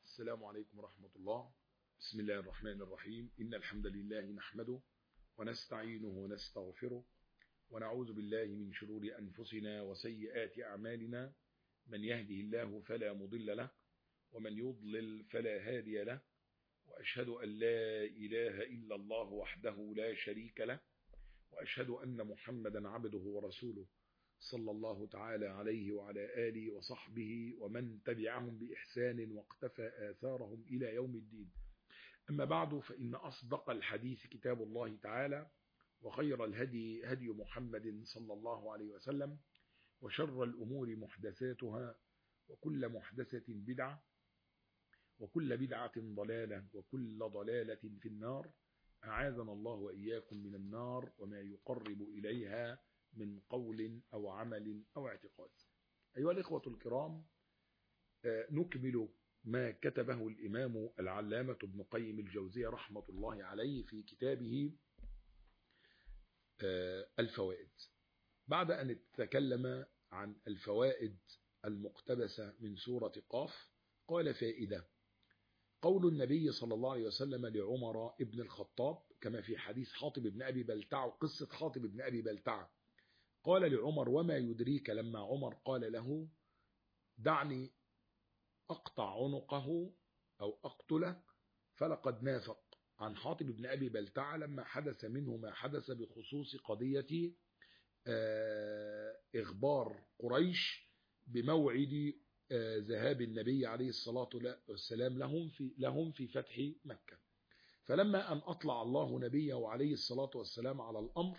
السلام عليكم ورحمة الله. بسم الله الرحمن الرحيم. إن الحمد لله نحمده ونستعينه ونستغفره ونعوذ بالله من شرور أنفسنا وسيئات أعمالنا. من يهده الله فلا مضل له ومن يضلل فلا هادي له، وأشهد أن لا إله إلا الله وحده لا شريك له، وأشهد أن محمدا عبده ورسوله صلى الله تعالى عليه وعلى آله وصحبه ومن تبعهم بإحسان واقتفى آثارهم إلى يوم الدين. أما بعد، فإن أصدق الحديث كتاب الله تعالى، وخير الهدي هدي محمد صلى الله عليه وسلم، وشر الأمور محدثاتها، وكل محدثة بدعة، وكل بدعة ضلالة، وكل ضلالة في النار. أعاذنا الله وإياكم من النار وما يقرب إليها من قول أو عمل أو اعتقاد. أيها الإخوة الكرام، نكمل ما كتبه الإمام العلامة ابن قيم الجوزية رحمة الله عليه في كتابه الفوائد. بعد أن تكلم عن الفوائد المقتبسة من سورة قاف، قال: فائدة: قول النبي صلى الله عليه وسلم لعمر ابن الخطاب كما في حديث حاطب بن أبي بلتع، قصة حاطب بن أبي بلتع. قال لعمر: وما يدريك لما عمر قال له: دعني أقطع عنقه أو أقتله، فلقد نافق. عن حاطب بن أبي بلتع لما حدث منه ما حدث بخصوص قضية إخبار قريش بموعد ذهاب النبي عليه الصلاة والسلام لهم في فتح مكة. فلما أن أطلع الله نبيه عليه الصلاة والسلام على الأمر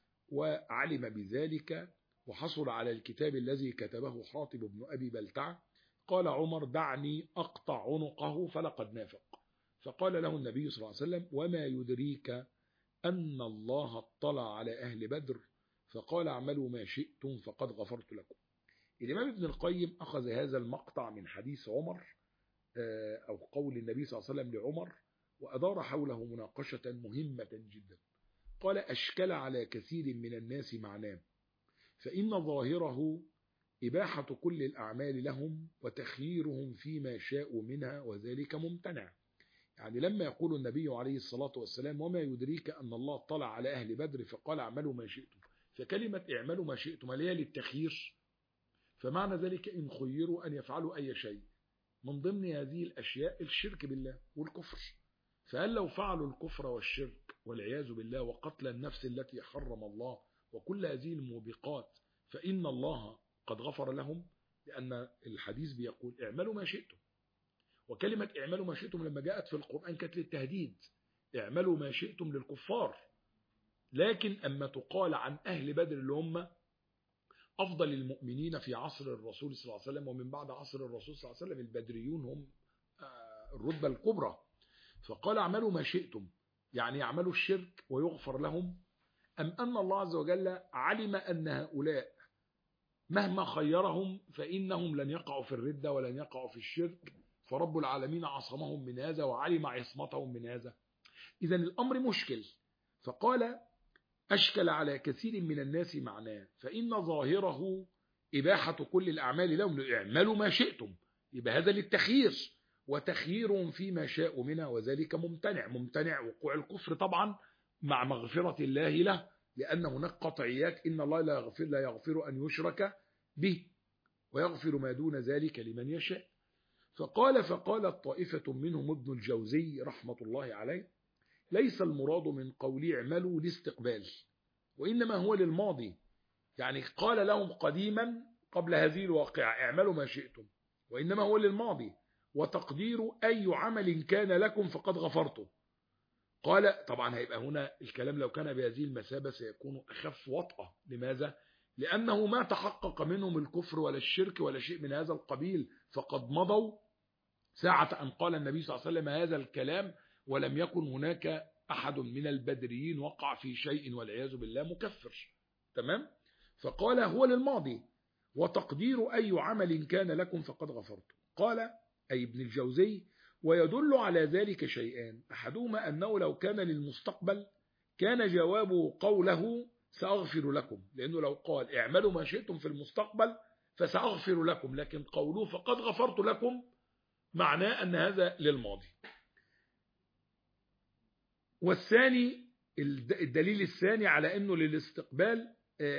وعلم بذلك وحصل على الكتاب الذي كتبه حاطب بن أبي بلتع، قال عمر: دعني أقطع عنقه فلقد نافق. فقال له النبي صلى الله عليه وسلم: وما يدريك أن الله اطلع على أهل بدر فقال: اعملوا ما شئتم فقد غفرت لكم. الإمام ابن القيم أخذ هذا المقطع من حديث عمر أو قول النبي صلى الله عليه وسلم لعمر، وأدار حوله مناقشة مهمة جدا. قال: أشكل على كثير من الناس معناه، فإن ظاهره إباحة كل الأعمال لهم وتخييرهم فيما شاءوا منها، وذلك ممتنع. يعني لما يقول النبي عليه الصلاة والسلام: وما يدريك أن الله اطلع على أهل بدر فقال: اعملوا ما شئتم، فكلمة اعملوا ما شئتم هل هي للتخيير؟ فمعنى ذلك إن خيروا أن يفعلوا أي شيء. من ضمن هذه الأشياء الشرك بالله والكفر، فهل لو فعلوا الكفر والشرك والعياذ بالله وقتل النفس التي حرم الله وكل هذه الموبقات فإن الله قد غفر لهم؟ لأن الحديث بيقول: اعملوا ما شئتم. وكلمة اعملوا ما شئتم لما جاءت في القرآن كانت للتهديد، اعملوا ما شئتم للكفار. لكن أما تقال عن أهل بدر اللي هم أفضل المؤمنين في عصر الرسول صلى الله عليه وسلم ومن بعد عصر الرسول صلى الله عليه وسلم، البدريون هم الرتبة الكبرى. فقال: اعملوا ما شئتم، يعني يعملوا الشرك ويغفر لهم، أم أن الله عز وجل علم أن هؤلاء مهما خيرهم فإنهم لن يقعوا في الردة ولن يقعوا في الشرك، فرب العالمين عصمهم من هذا وعلم عصمتهم من هذا؟ إذن الأمر مشكل. فقال: أشكل على كثير من الناس معناه، فإن ظاهره إباحة كل الأعمال لهم، اعملوا ما شئتم، يبقى هذا للتخيير، وتخييرهم فيما شاءوا منها، وذلك ممتنع وقوع الكفر طبعا مع مغفرة الله له، لأن هناك قطعيات: إن الله لا يغفر أن يشرك به ويغفر ما دون ذلك لمن يشاء. فقالت طائفة منهم ابن الجوزي رحمة الله عليه: ليس المراد من قولي اعملوا لاستقبال، وإنما هو للماضي. يعني قال لهم قديما قبل هذه الواقعة: اعملوا ما شئتم، وإنما هو للماضي، وتقدير أي عمل كان لكم فقد غفرته. قال طبعا هيبقى هنا الكلام لو كان بهذه المثابة سيكون أخف وطأة. لماذا؟ لأنه ما تحقق منهم الكفر ولا الشرك ولا شيء من هذا القبيل، فقد مضوا ساعة أن قال النبي صلى الله عليه وسلم هذا الكلام، ولم يكن هناك أحد من البدريين وقع في شيء والعياذ بالله مكفر. تمام؟ فقال هو للماضي، وتقدير أي عمل كان لكم فقد غفرته. قال أي ابن الجوزي: ويدل على ذلك شيئان، أحدهما أنه لو كان للمستقبل كان جوابه قوله سأغفر لكم، لأنه لو قال اعملوا ما شئتم في المستقبل فسأغفر لكم، لكن قوله فقد غفرت لكم معناه أن هذا للماضي. والثاني الدليل الثاني على أنه للاستقبال،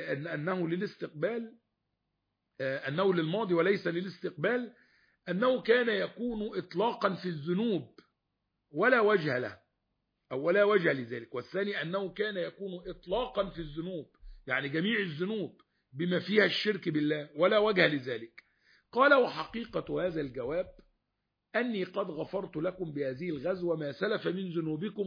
أنه للماضي وليس للاستقبال، أنه كان يكون إطلاقا في الذنوب ولا وجه له أو ولا وجه لذلك. والثاني أنه كان يكون إطلاقا في الذنوب، يعني جميع الذنوب بما فيها الشرك بالله، ولا وجه لذلك. قال: وحقيقة هذا الجواب أني قد غفرت لكم بهذه الغزوة ما سلف من ذنوبكم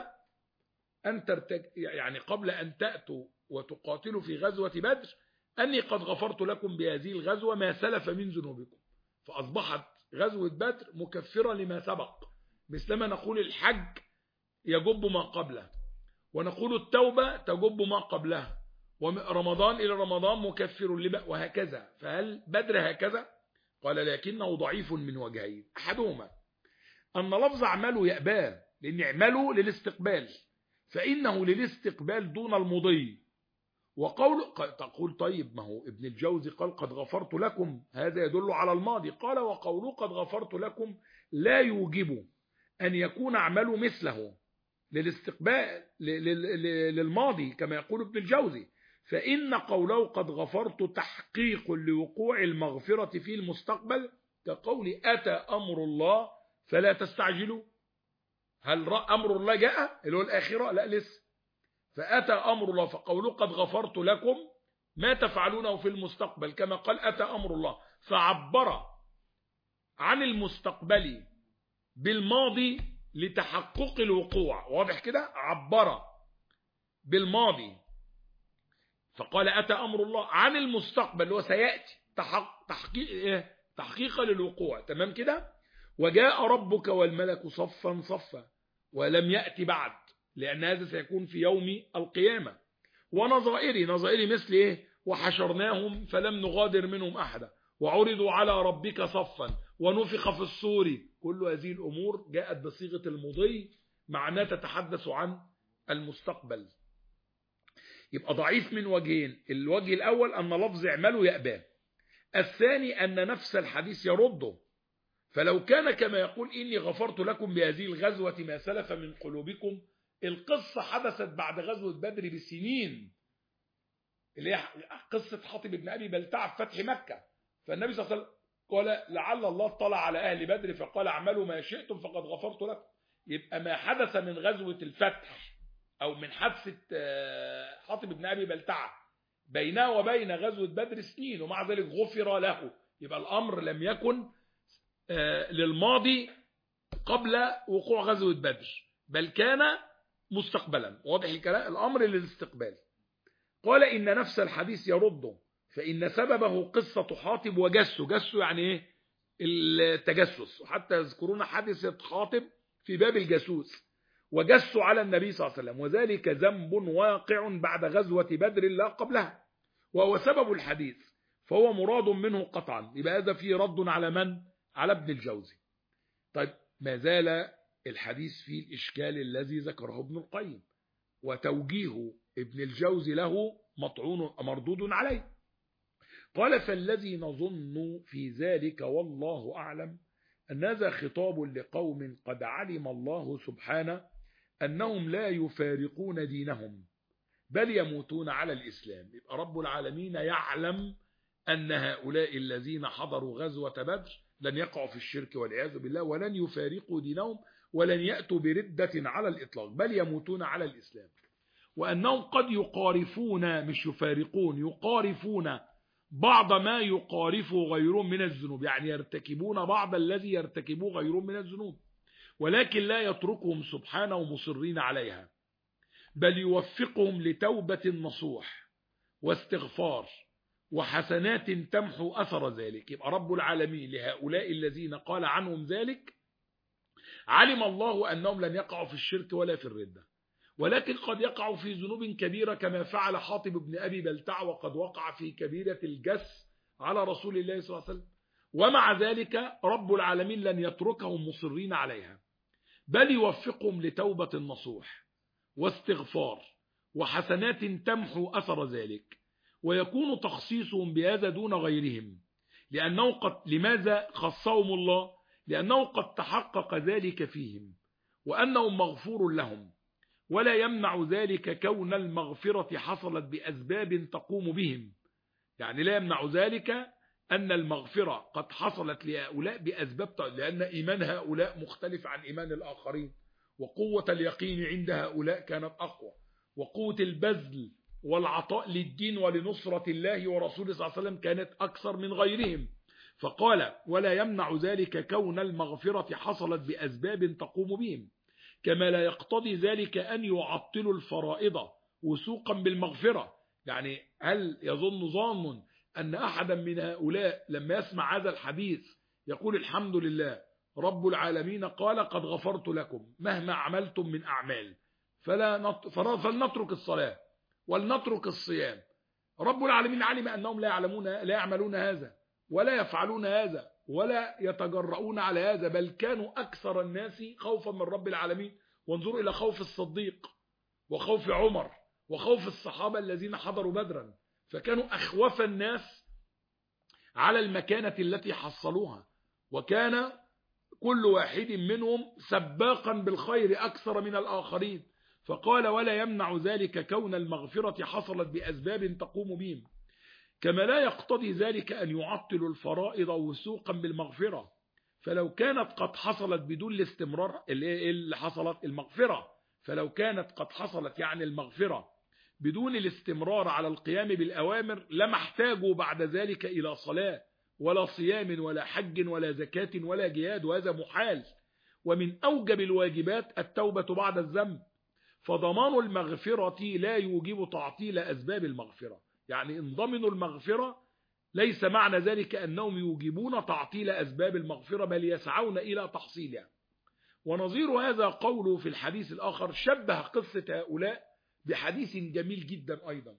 قبل أن تأتوا وتقاتلوا في غزوة بدر، أني قد غفرت لكم بهذه الغزوة ما سلف من ذنوبكم. فأصبحت غزوة بدر مكفرة لما سبق، مثلما نقول الحج يجب ما قبله، ونقول التوبة تجب ما قبلها، ورمضان إلى رمضان مكفر لما، وهكذا. فهل بدر هكذا؟ قال: لكنه ضعيف من وجهين. أحدهما أن لفظ اعملوا يأباه، لأن اعملوا للاستقبال، فإنه للاستقبال دون المضي. تقول طيب ما هو ابن الجوزي قال قد غفرت لكم، هذا يدل على الماضي. قال: وقوله قد غفرت لكم لا يوجب أن يكون اعملوا مثله للاستقبال للماضي كما يقول ابن الجوزي، فإن قوله قد غفرت تحقيق لوقوع المغفرة في المستقبل، كقول أتى أمر الله فلا تستعجلوا. هل أمر الله جاء اللي هو الآخرة؟ لا لسه. فأتى أمر الله، فقوله قد غفرت لكم ما تفعلونه في المستقبل، كما قال أتى أمر الله، فعبر عن المستقبل بالماضي لتحقق الوقوع. واضح كده؟ عبر بالماضي فقال أتى أمر الله عن المستقبل اللي هو سيأتي، تحقيقا للوقوع. تمام كده؟ وجاء ربك والملك صفا صفا، ولم يأتي بعد، لأن هذا سيكون في يوم القيامة. ونظائري مثل إيه؟ وحشرناهم فلم نغادر منهم أحدا، وعرضوا على ربك صفا، ونفخ في الصور. كل هذه الأمور جاءت بصيغة المضي، معناه تتحدث عن المستقبل. يبقى ضعيف من وجهين: الوجه الأول أن لفظ اعملوا يأباه، الثاني أن نفس الحديث يرده. فلو كان كما يقول إني غفرت لكم بهذه الغزوة ما سلف من قلوبكم، القصة حدثت بعد غزوة بدر بسنين، اللي هي قصة حاطب بن أبي بلتع في فتح مكة. فالنبي صلى الله عليه وسلم قال: لعل الله اطلع على أهل بدر فقال اعملوا ما شئتم فقد غفرت لكم. يبقى ما حدث من غزوة الفتح أو من حادثة حاطب بن أبي بلتع بينه وبين غزوة بدر سنين، ومع ذلك غفر له. يبقى الأمر لم يكن للماضي قبل وقوع غزوة بدر، بل كان مستقبلا. واضح الكلام؟ الأمر للاستقبال. قال: إن نفس الحديث يرده، فإن سببه قصة حاطب وجسه يعني إيه؟ التجسس. وحتى يذكرون حادثة حاطب في باب الجاسوس، وجسوا على النبي صلى الله عليه وسلم، وذلك ذنب واقع بعد غزوة بدر لا قبلها، وهو سبب الحديث، فهو مراد منه قطعا. يبقى هذا فيه رد على من؟ على ابن الجوزي. طيب، ما زال الحديث فيه الإشكال الذي ذكره ابن القيم، وتوجيه ابن الجوزي له مطعون مردود عليه. قال: فالذي نظن في ذلك والله أعلم أن هذا خطاب لقوم قد علم الله سبحانه أنهم لا يفارقون دينهم بل يموتون على الإسلام. يبقى رب العالمين يعلم أن هؤلاء الذين حضروا غزوة بدر لن يقعوا في الشرك والعياذ بالله، ولن يفارقوا دينهم، ولن يأتوا بردة على الإطلاق، بل يموتون على الإسلام. وأنهم قد يقارفون، مش يفارقون، يقارفون بعض ما يقارف غيرهم من الذنوب، يعني يرتكبون بعض الذي يرتكبوه غيرهم من الذنوب، ولكن لا يتركهم سبحانه مصرين عليها، بل يوفقهم لتوبة نصوح واستغفار وحسنات تمحو أثر ذلك. يبقى رب العالمين لهؤلاء الذين قال عنهم ذلك علم الله أنهم لن يقعوا في الشرك ولا في الردة، ولكن قد يقعوا في ذنوب كبيرة كما فعل حاطب بن أبي بلتع، وقد وقع في كبيرة الجس على رسول الله صلى الله عليه وسلم. ومع ذلك رب العالمين لن يتركهم مصرين عليها، بل يوفقهم لتوبة نصوح واستغفار وحسنات تمحو أثر ذلك، ويكون تخصيصهم بهذا دون غيرهم، لأنه لماذا خصهم الله؟ لأنه قد تحقق ذلك فيهم وأنهم مغفور لهم، ولا يمنع ذلك كون المغفرة حصلت بأسباب تقوم بهم. يعني لا يمنع ذلك أن المغفرة قد حصلت لهؤلاء بأسباب، لأن إيمان هؤلاء مختلف عن إيمان الآخرين، وقوة اليقين عند هؤلاء كانت أقوى، وقوة البذل والعطاء للدين ولنصرة الله ورسوله صلى الله عليه وسلم كانت أكثر من غيرهم. فقال ولا يمنع ذلك كون المغفرة حصلت بأسباب تقوم بهم، كما لا يقتضي ذلك أن يعطلوا الفرائض وثوقا بالمغفرة. يعني هل يظن ظان أن أحدا من هؤلاء لما يسمع هذا الحديث يقول الحمد لله رب العالمين قال قد غفرت لكم مهما عملتم من أعمال فلنترك الصلاة ولنترك الصيام؟ رب العالمين علم أنهم لا يعملون هذا ولا يفعلون هذا ولا يتجرؤون على هذا، بل كانوا أكثر الناس خوفا من رب العالمين. وانظروا إلى خوف الصديق وخوف عمر وخوف الصحابة الذين حضروا بدرا، فكانوا أخوف الناس على المكانة التي حصلوها، وكان كل واحد منهم سباقا بالخير أكثر من الآخرين. فقال ولا يمنع ذلك كون المغفرة حصلت بأسباب تقوم بهم، كما لا يقتضي ذلك أن يعطلوا الفرائض وثوقا بالمغفرة. فلو كانت قد حصلت بدون الاستمرار اللي حصلت المغفرة، فلو كانت قد حصلت يعني المغفرة بدون الاستمرار على القيام بالأوامر لما احتاجوا بعد ذلك إلى صلاة ولا صيام ولا حج ولا زكاة ولا جهاد، وهذا محال. ومن أوجب الواجبات التوبة بعد الذنب، فضمان المغفرة لا يوجب تعطيل أسباب المغفرة. يعني إن ضمنوا المغفرة ليس معنى ذلك أنهم يوجبون تعطيل أسباب المغفرة، بل يسعون إلى تحصيلها. ونظير هذا قوله في الحديث الآخر، شبه قصة هؤلاء بحديث جميل جدا أيضا.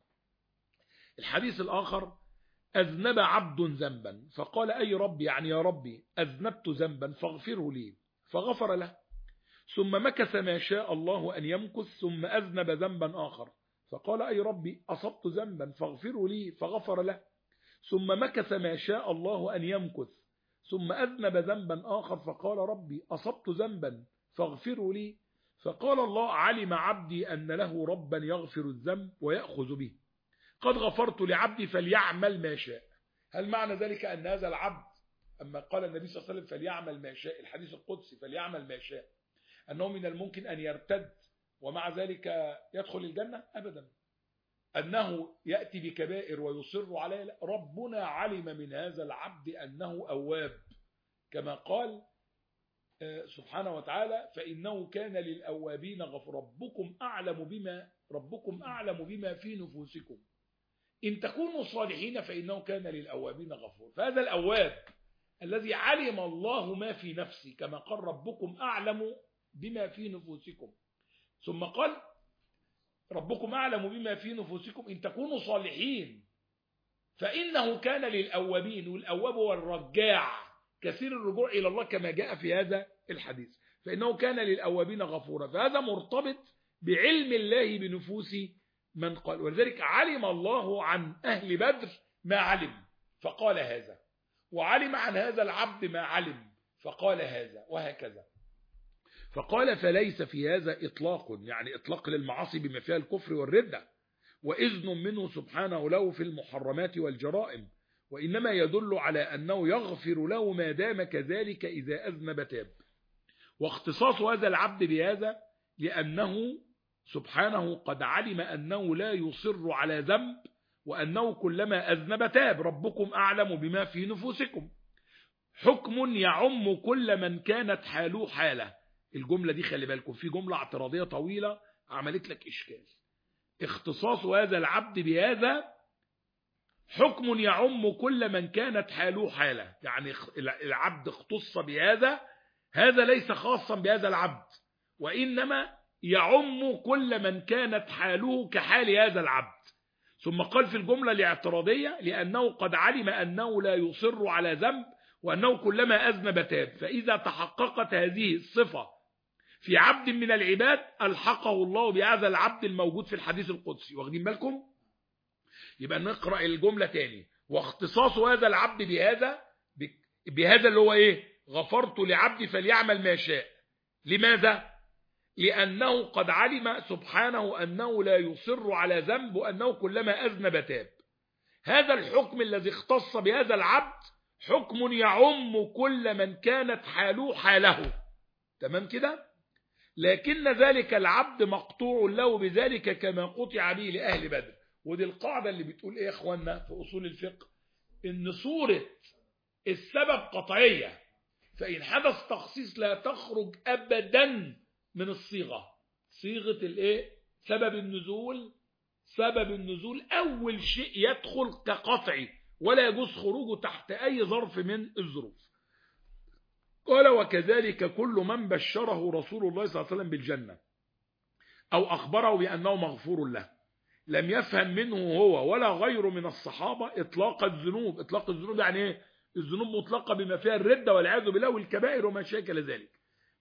الحديث الآخر أذنب عبد ذنبا فقال أي رب، يعني يا ربي أذنبت ذنبا فاغفره لي، فغفر له. ثم مكث ما شاء الله أن يمكث ثم أذنب ذنبا آخر فقال أي ربي أصبت ذنبا فاغفره لي، فغفر له. ثم مكث ما شاء الله أن يمكث ثم أذنب ذنبا آخر فقال ربي أصبت ذنبا فاغفره لي. فقال الله علم عبدي أن له ربا يغفر الذنب ويأخذ به، قد غفرت لعبدي فليعمل ما شاء. هل معنى ذلك أن هذا العبد أما قال النبي صلى الله عليه وسلم فليعمل ما شاء، الحديث القدسي فليعمل ما شاء، أنه من الممكن أن يرتد ومع ذلك يدخل الجنة؟ أبدا. أنه يأتي بكبائر ويصر عليه؟ ربنا علم من هذا العبد أنه أواب، كما قال سبحانه وتعالى فإنه كان للأوابين غفور. ربكم أعلم بما في نفوسكم إن تكونوا صالحين فإنه كان للأوابين غفور. فهذا الأواب الذي علم الله ما في نفسه، كما قال ربكم أعلم بما في نفوسكم، ثم قال ربكم أعلم بما في نفوسكم إن تكونوا صالحين فإنه كان للأوابين. والأواب هو الرجاع كثير الرجوع إلى الله كما جاء في هذا الحديث، فإنه كان للأوابين غفورا. فهذا مرتبط بعلم الله بنفوس من قال، ولذلك علم الله عن أهل بدر ما علم فقال هذا، وعلم عن هذا العبد ما علم فقال هذا، وهكذا. فقال فليس في هذا إطلاق، يعني إطلاق للمعاصي بما فيها الكفر والردة، وإذن منه سبحانه له في المحرمات والجرائم، وإنما يدل على أنه يغفر له ما دام كذلك إذا أذنب تاب. واختصاص هذا العبد بهذا لأنه سبحانه قد علم أنه لا يصر على ذنب، وأنه كلما أذنب تاب. ربكم أعلم بما في نفوسكم، حكم يعم كل من كانت حاله حاله. الجملة دي خلي بالكم، في جملة اعتراضية طويلة عملت لك إشكال. اختصاص هذا العبد بهذا حكم يعم كل من كانت حاله حاله، يعني العبد اختص بهذا، هذا ليس خاصا بهذا العبد، وإنما يعم كل من كانت حاله كحال هذا العبد. ثم قال في الجملة الاعتراضية لأنه قد علم أنه لا يصر على ذنب، وأنه كلما أذنب تاب. فإذا تحققت هذه الصفة في عبد من العباد ألحقه الله بهذا العبد الموجود في الحديث القدسي. واخدين بالكم؟ يبقى نقرأ الجملة تاني. واختصاص هذا العبد بهذا اللي هو إيه؟ غفرت لعبدي فليعمل ما شاء. لماذا؟ لأنه قد علم سبحانه أنه لا يصر على ذنب، وأنه كلما أذنب تاب. هذا الحكم الذي اختص بهذا العبد حكم يعم كل من كانت حاله حاله. تمام كده؟ لكن ذلك العبد مقطوع له بذلك كما قطع به لأهل بدر. ودي القاعدة اللي بتقول ايه يا اخوانا في أصول الفقه؟ ان صورة السبب قطعية، فإن حدث تخصيص لا تخرج أبدا من الصيغة. صيغة الايه؟ سبب النزول. سبب النزول أول شيء يدخل كقطعي، ولا يجوز خروجه تحت أي ظرف من الظروف. قال وكذلك كل من بشره رسول الله صلى الله عليه وسلم بالجنة أو أخبره بأنه مغفور له لم يفهم منه هو ولا غيره من الصحابة إطلاق الذنوب. إطلاق الذنوب يعني إيه؟ الذنوب مطلقة بما فيها الردة والعياذ بالله والكبائر وما شاكل ذلك.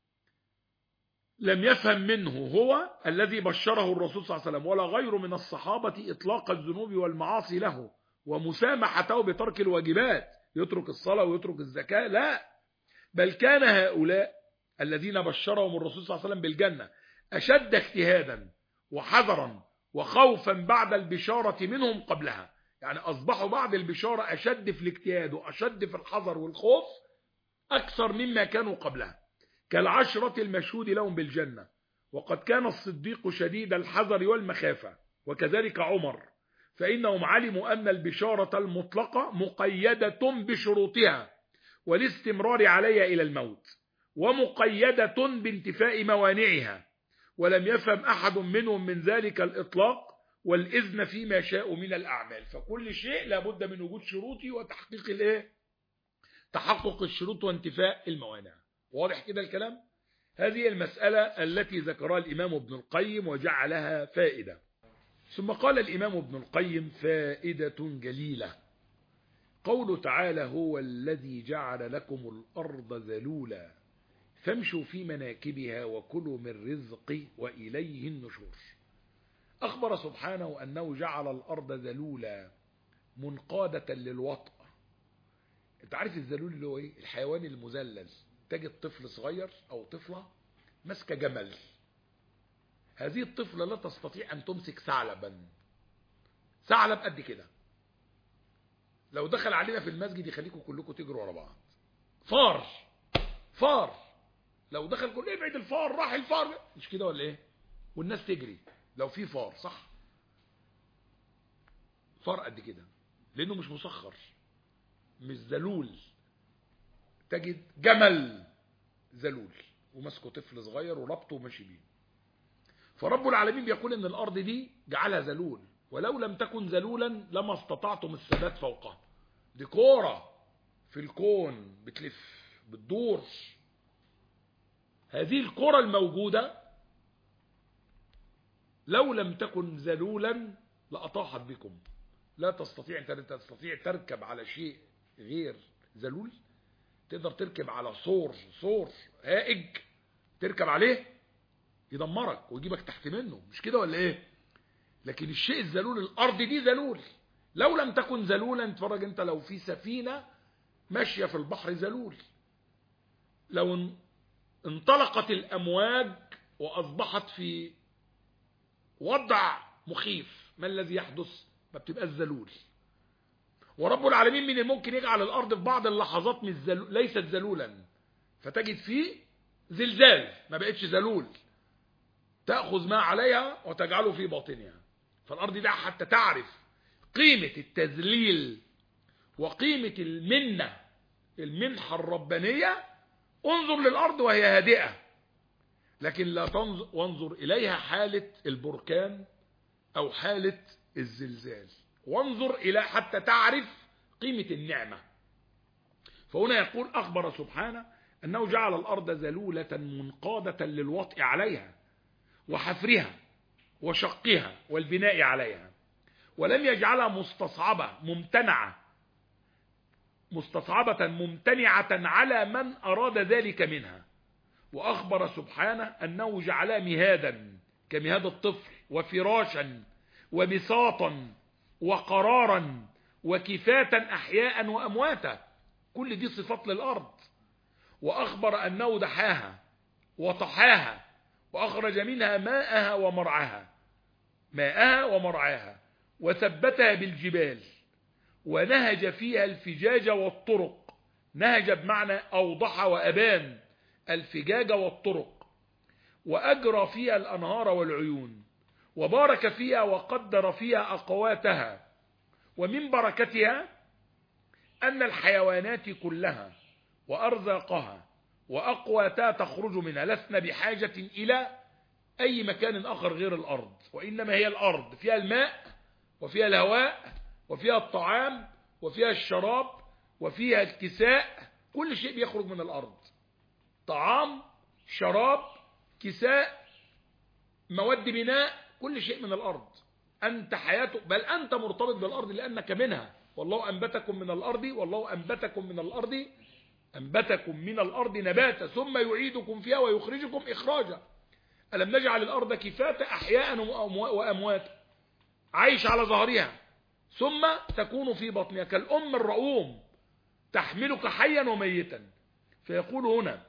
لم يفهم منه هو الذي بشره الرسول صلى الله عليه وسلم ولا غيره من الصحابة إطلاق الذنوب والمعاصي له ومسامحته بترك الواجبات، يترك الصلاة ويترك الزكاة، لا، بل كان هؤلاء الذين بشرهم الرسول صلى الله عليه وسلم بالجنة أشد اجتهادا وحذرا وخوفا بعد البشارة منهم قبلها. يعني أصبحوا بعد البشارة أشد في الاجتهاد وأشد في الحذر والخوف أكثر مما كانوا قبلها، كالعشرة المشهود لهم بالجنة. وقد كان الصديق شديد الحذر والمخافة، وكذلك عمر، فإنهم علموا أن البشارة المطلقة مقيدة بشروطها والاستمرار عليها إلى الموت، ومقيدة بانتفاء موانعها، ولم يفهم أحد منهم من ذلك الإطلاق والإذن فيما شاء من الأعمال. فكل شيء لابد من وجود شروطي وتحقيق الايه؟ تحقق الشروط وانتفاء الموانع. واضح كده الكلام؟ هذه المسألة التي ذكرها الإمام ابن القيم وجعلها فائدة. ثم قال الإمام ابن القيم فائدة جليلة، قوله تعالى هو الذي جعل لكم الأرض ذلولا فامشوا في مناكبها وكلوا من رزقه وإليه النشور. أخبر سبحانه أنه جعل الأرض ذلولا منقادة للوطأ. انت عارف الذلول اللي هو ايه؟ الحيوان المذلل. تجد طفل صغير أو طفلة ماسكة جمل، هذه الطفلة لا تستطيع أن تمسك ثعلبا. ثعلب قد كده لو دخل علينا في المسجد يخليكم كلكم تجروا ورا بعض. فار لو دخل كل ابعد الفار، راح الفار، مش كده ولا ايه؟ والناس تجري لو في فار، صح؟ فار قد كده لانه مش مسخر، مش ذلول. تجد جمل ذلول ومسكه طفل صغير وربطه وماشي بيه. فرب العالمين بيقول ان الارض دي جعلها ذلول، ولو لم تكن ذلولا لما استطعتم الثبات فوقها. دي كوره في الكون بتلف بتدور. هذه الكرة الموجودة لو لم تكن ذلولا لأطاحت بكم. لا تستطيع، انت تستطيع تركب على شيء غير ذلول؟ تقدر تركب على صور هائج تركب عليه يدمرك ويجيبك تحت منه، مش كده ولا ايه؟ لكن الشيء الذلول، الارض دي ذلول. لو لم تكن ذلولا، اتفرج انت لو في سفينة ماشية في البحر ذلول، لو انطلقت الأمواج وأصبحت في وضع مخيف، ما الذي يحدث؟ ما بتبقى الذلول. ورب العالمين من الممكن يجعل الأرض في بعض اللحظات ليست ذلولا، فتجد فيه زلزال، ما بقتش ذلول، تأخذ ما عليها وتجعله في باطنها. فالأرض دي حتى تعرف قيمة التذليل وقيمة المنحة الربانية. انظر للأرض وهي هادئة، لكن لا وانظر إليها حالة البركان أو حالة الزلزال، وانظر إلى حتى تعرف قيمة النعمة. فهنا يقول أخبر سبحانه أنه جعل الأرض ذلولة منقادة للوطء عليها وحفرها وشقها والبناء عليها، ولم يجعلها مستصعبة ممتنعة على من أراد ذلك منها. وأخبر سبحانه أنه جعلها مهادا كمهاد الطفل، وفراشا وبساطا وقرارا وكفاتا أحياء وأمواتا. كل دي صفات للأرض. وأخبر أنه دحاها وطحاها وأخرج منها ماءها ومرعاها وثبتها بالجبال ونهج فيها الفجاج والطرق. نهج بمعنى أوضح وأبان الفجاج والطرق، وأجرى فيها الأنهار والعيون، وبارك فيها وقدر فيها أقواتها. ومن بركتها أن الحيوانات كلها وأرزاقها وأقواتها تخرج منها، لسنا بحاجة إلى أي مكان آخر غير الأرض، وإنما هي الأرض فيها الماء وفيها الهواء وفيها الطعام وفيها الشراب وفيها الكساء، كل شيء بيخرج من الأرض، طعام، شراب، كساء، مواد بناء، كل شيء من الأرض. أنت حياتك، بل أنت مرتبط بالأرض لأنك منها. والله أنبتكم من الأرض، والله أنبتكم من الأرض نباتا ثم يعيدكم فيها ويخرجكم إخراجا. ألم نجعل الأرض كفاتا أحياء وأمواتا، عايش على ظهرها ثم تكون في بطنها كالأم الرؤوم تحملك حيا وميتا. فيقول هنا: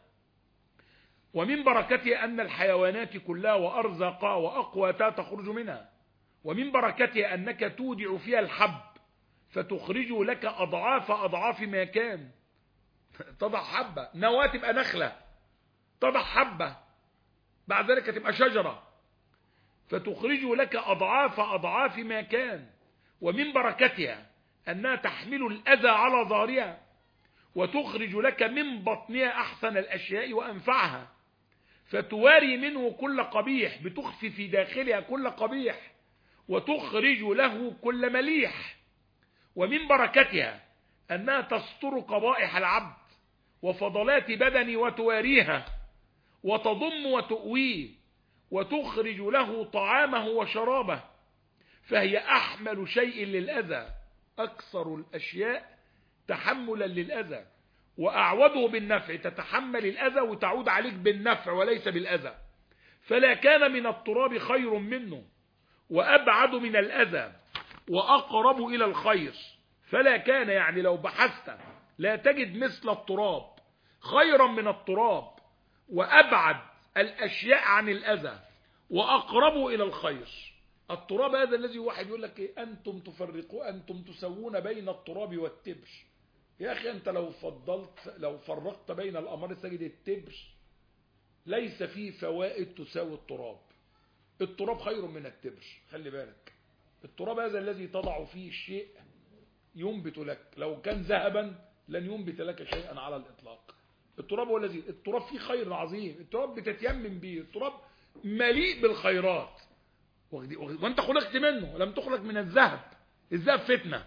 ومن بركتها أن الحيوانات كلها وأرزاقها وأقواتها تخرج منها. ومن بركتها أنك تودع فيها الحب فتخرج لك أضعاف ما كان. تضع حبة، نواة تبقى نخلة، تضع حبة، بعد ذلك تبقى شجرة، فتخرج لك أضعاف ما كان. ومن بركتها أنها تحمل الأذى على ظهرها وتخرج لك من بطنها أحسن الأشياء وأنفعها، فتواري منه كل قبيح، بتخفي في داخلها كل قبيح وتخرج له كل مليح. ومن بركتها أنها تستر قبائح العبد وفضلات بدني وتواريها وتضم وتؤويه وتخرج له طعامه وشرابه، فهي أحمل شيء للأذى، أكثر الأشياء تحملا للأذى، وأعوده بالنفع، تتحمل الأذى وتعود عليك بالنفع وليس بالأذى. فلا كان من التراب خير منه، وأبعد من الأذى، وأقرب إلى الخير. فلا كان، يعني لو بحثت لا تجد مثل التراب، خيرا من التراب، وأبعد الأشياء عن الأذى، وأقرب إلى الخير. التراب هذا الذي واحد يقول لك إيه؟ أنتم تسوون بين التراب والتبر. يا أخي أنت لو فرقت بين الأمر تجد التبر ليس فيه فوائد تساوي التراب. التراب خير من التبر، خلي بالك. التراب هذا الذي تضع فيه الشيء ينبت لك، لو كان ذهبا لن ينبت لك شيئا على الإطلاق. التراب هو التراب فيه خير عظيم، التراب بتتيمم به، التراب مليء بالخيرات، وانت خلقت منه، لم تخلق من الذهب. الذهب فتنة،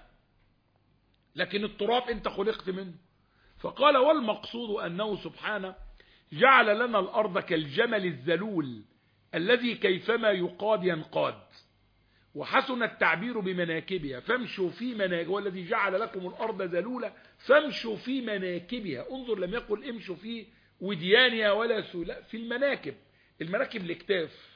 لكن التراب انت خلقت منه. فقال: والمقصود أنه سبحانه جعل لنا الأرض كالجمل الذلول الذي كيفما يقاد ينقاد، وحسن التعبير بمناكبها فامشوا في مناكبها. والذي جعل لكم الأرض ذلولة فامشوا في مناكبها. انظر، لم يقل امشوا في وديانها ولا سولا، في المناكب. المناكب الاكتاف،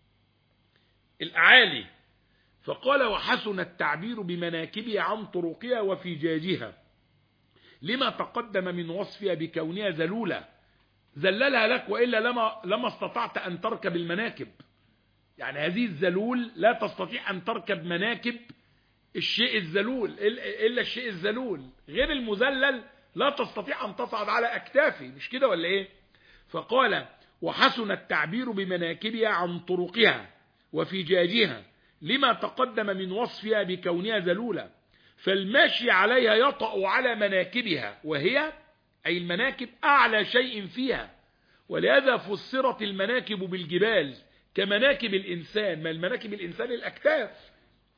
الأعالي. فقال: وحسن التعبير بمناكبها عن طرقها وفجاجها لما تقدم من وصفها بكونها ذلولة. ذللها لك، وإلا لما استطعت أن تركب المناكب. يعني هذه الذلول لا تستطيع أن تركب مناكب الشيء الذلول إلا الشيء الذلول، غير المذلل لا تستطيع أن تصعد على أكتافي، مش كده ولا إيه؟ فقال: وحسن التعبير بمناكبها عن طرقها وفجاجها لما تقدم من وصفها بكونها ذلولة. فالماشي عليها يطأ على مناكبها، وهي أي المناكب أعلى شيء فيها. ولهذا فسرت المناكب بالجبال كمناكب الإنسان، ما المناكب الإنسان الأكتاف،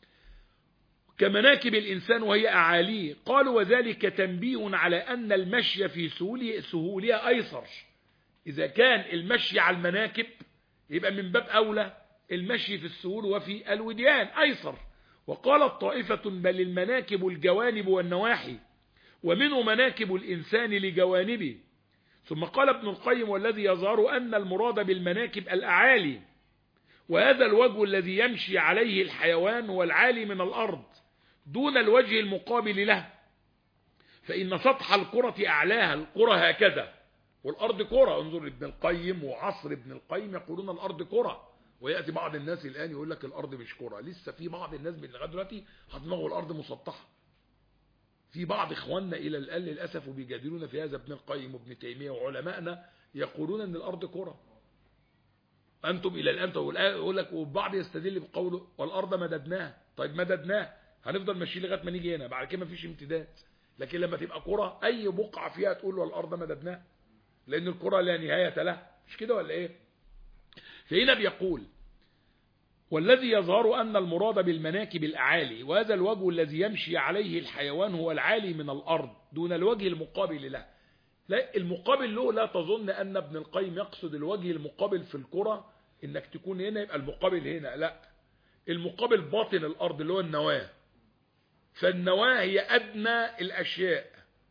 كمناكب الإنسان وهي أعاليه. قالوا: وذلك تنبيه على أن المشي في سهولها أيسر. إذا كان المشي على المناكب يبقى من باب أولى المشي في السهول وفي الوديان أيسر. وقالت طائفة: بل المناكب الجوانب والنواحي، ومنه مناكب الإنسان لجوانبه. ثم قال ابن القيم: والذي يظهر أن المراد بالمناكب الأعالي، وهذا الوجه الذي يمشي عليه الحيوان والعالي من الأرض دون الوجه المقابل له، فإن سطح الكرة أعلاها، الكرة هكذا والأرض كرة. انظر ابن القيم وعصر ابن القيم يقولون الأرض كرة، ويأتي بعض الناس الآن يقول لك الأرض مش كرة. لسه في بعض الناس من لغايه دلوقتي هتدمغوا الأرض مسطحة. في بعض إخواننا إلى الآن للأسف وبيجادلون في هذا ابن القيم وابن تيمية وعلمائنا يقولون أن الأرض كرة. أنتم إلى الآن يقول لك، وبعض يستدل بقوله والأرض مددناها. طيب مددناها هنفضل ماشيين لغايه ما نيجي هنا، بعد كده مفيش امتداد. لكن لما تبقى كرة أي بقعة فيها تقول والأرض مددناها، لأن الكرة لا نهاية لها، مش كده ولا إيه؟ فهنا بيقول والذي يظهر أن المراد بالمناكب الأعالي، وهذا الوجه الذي يمشي عليه الحيوان هو العالي من الأرض دون الوجه المقابل له. لا المقابل له، لا تظن أن ابن القيم يقصد الوجه المقابل في الكرة إنك تكون هنا يبقى المقابل هنا، لا، المقابل باطن الأرض اللي هو النواة. فالنواة هي أدنى الأشياء،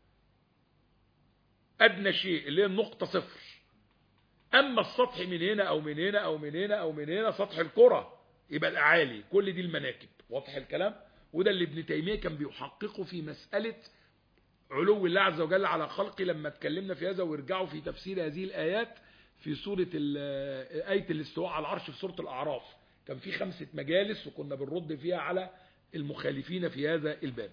أدنى شيء اللي هي النقطة صفر. أما السطح من هنا أو من هنا أو من هنا أو من هنا سطح الكرة يبقى الأعالي، كل دي المناكب. واضح الكلام؟ وده اللي ابن تيمية كان بيحققه في مسألة علو الله عز وجل على خلقه لما اتكلمنا في هذا. وارجعوا في تفسير هذه الآيات في سورة آية الاستواء على العرش في سورة الأعراف، كان في 5 مجالس وكنا بنرد فيها على المخالفين في هذا الباب.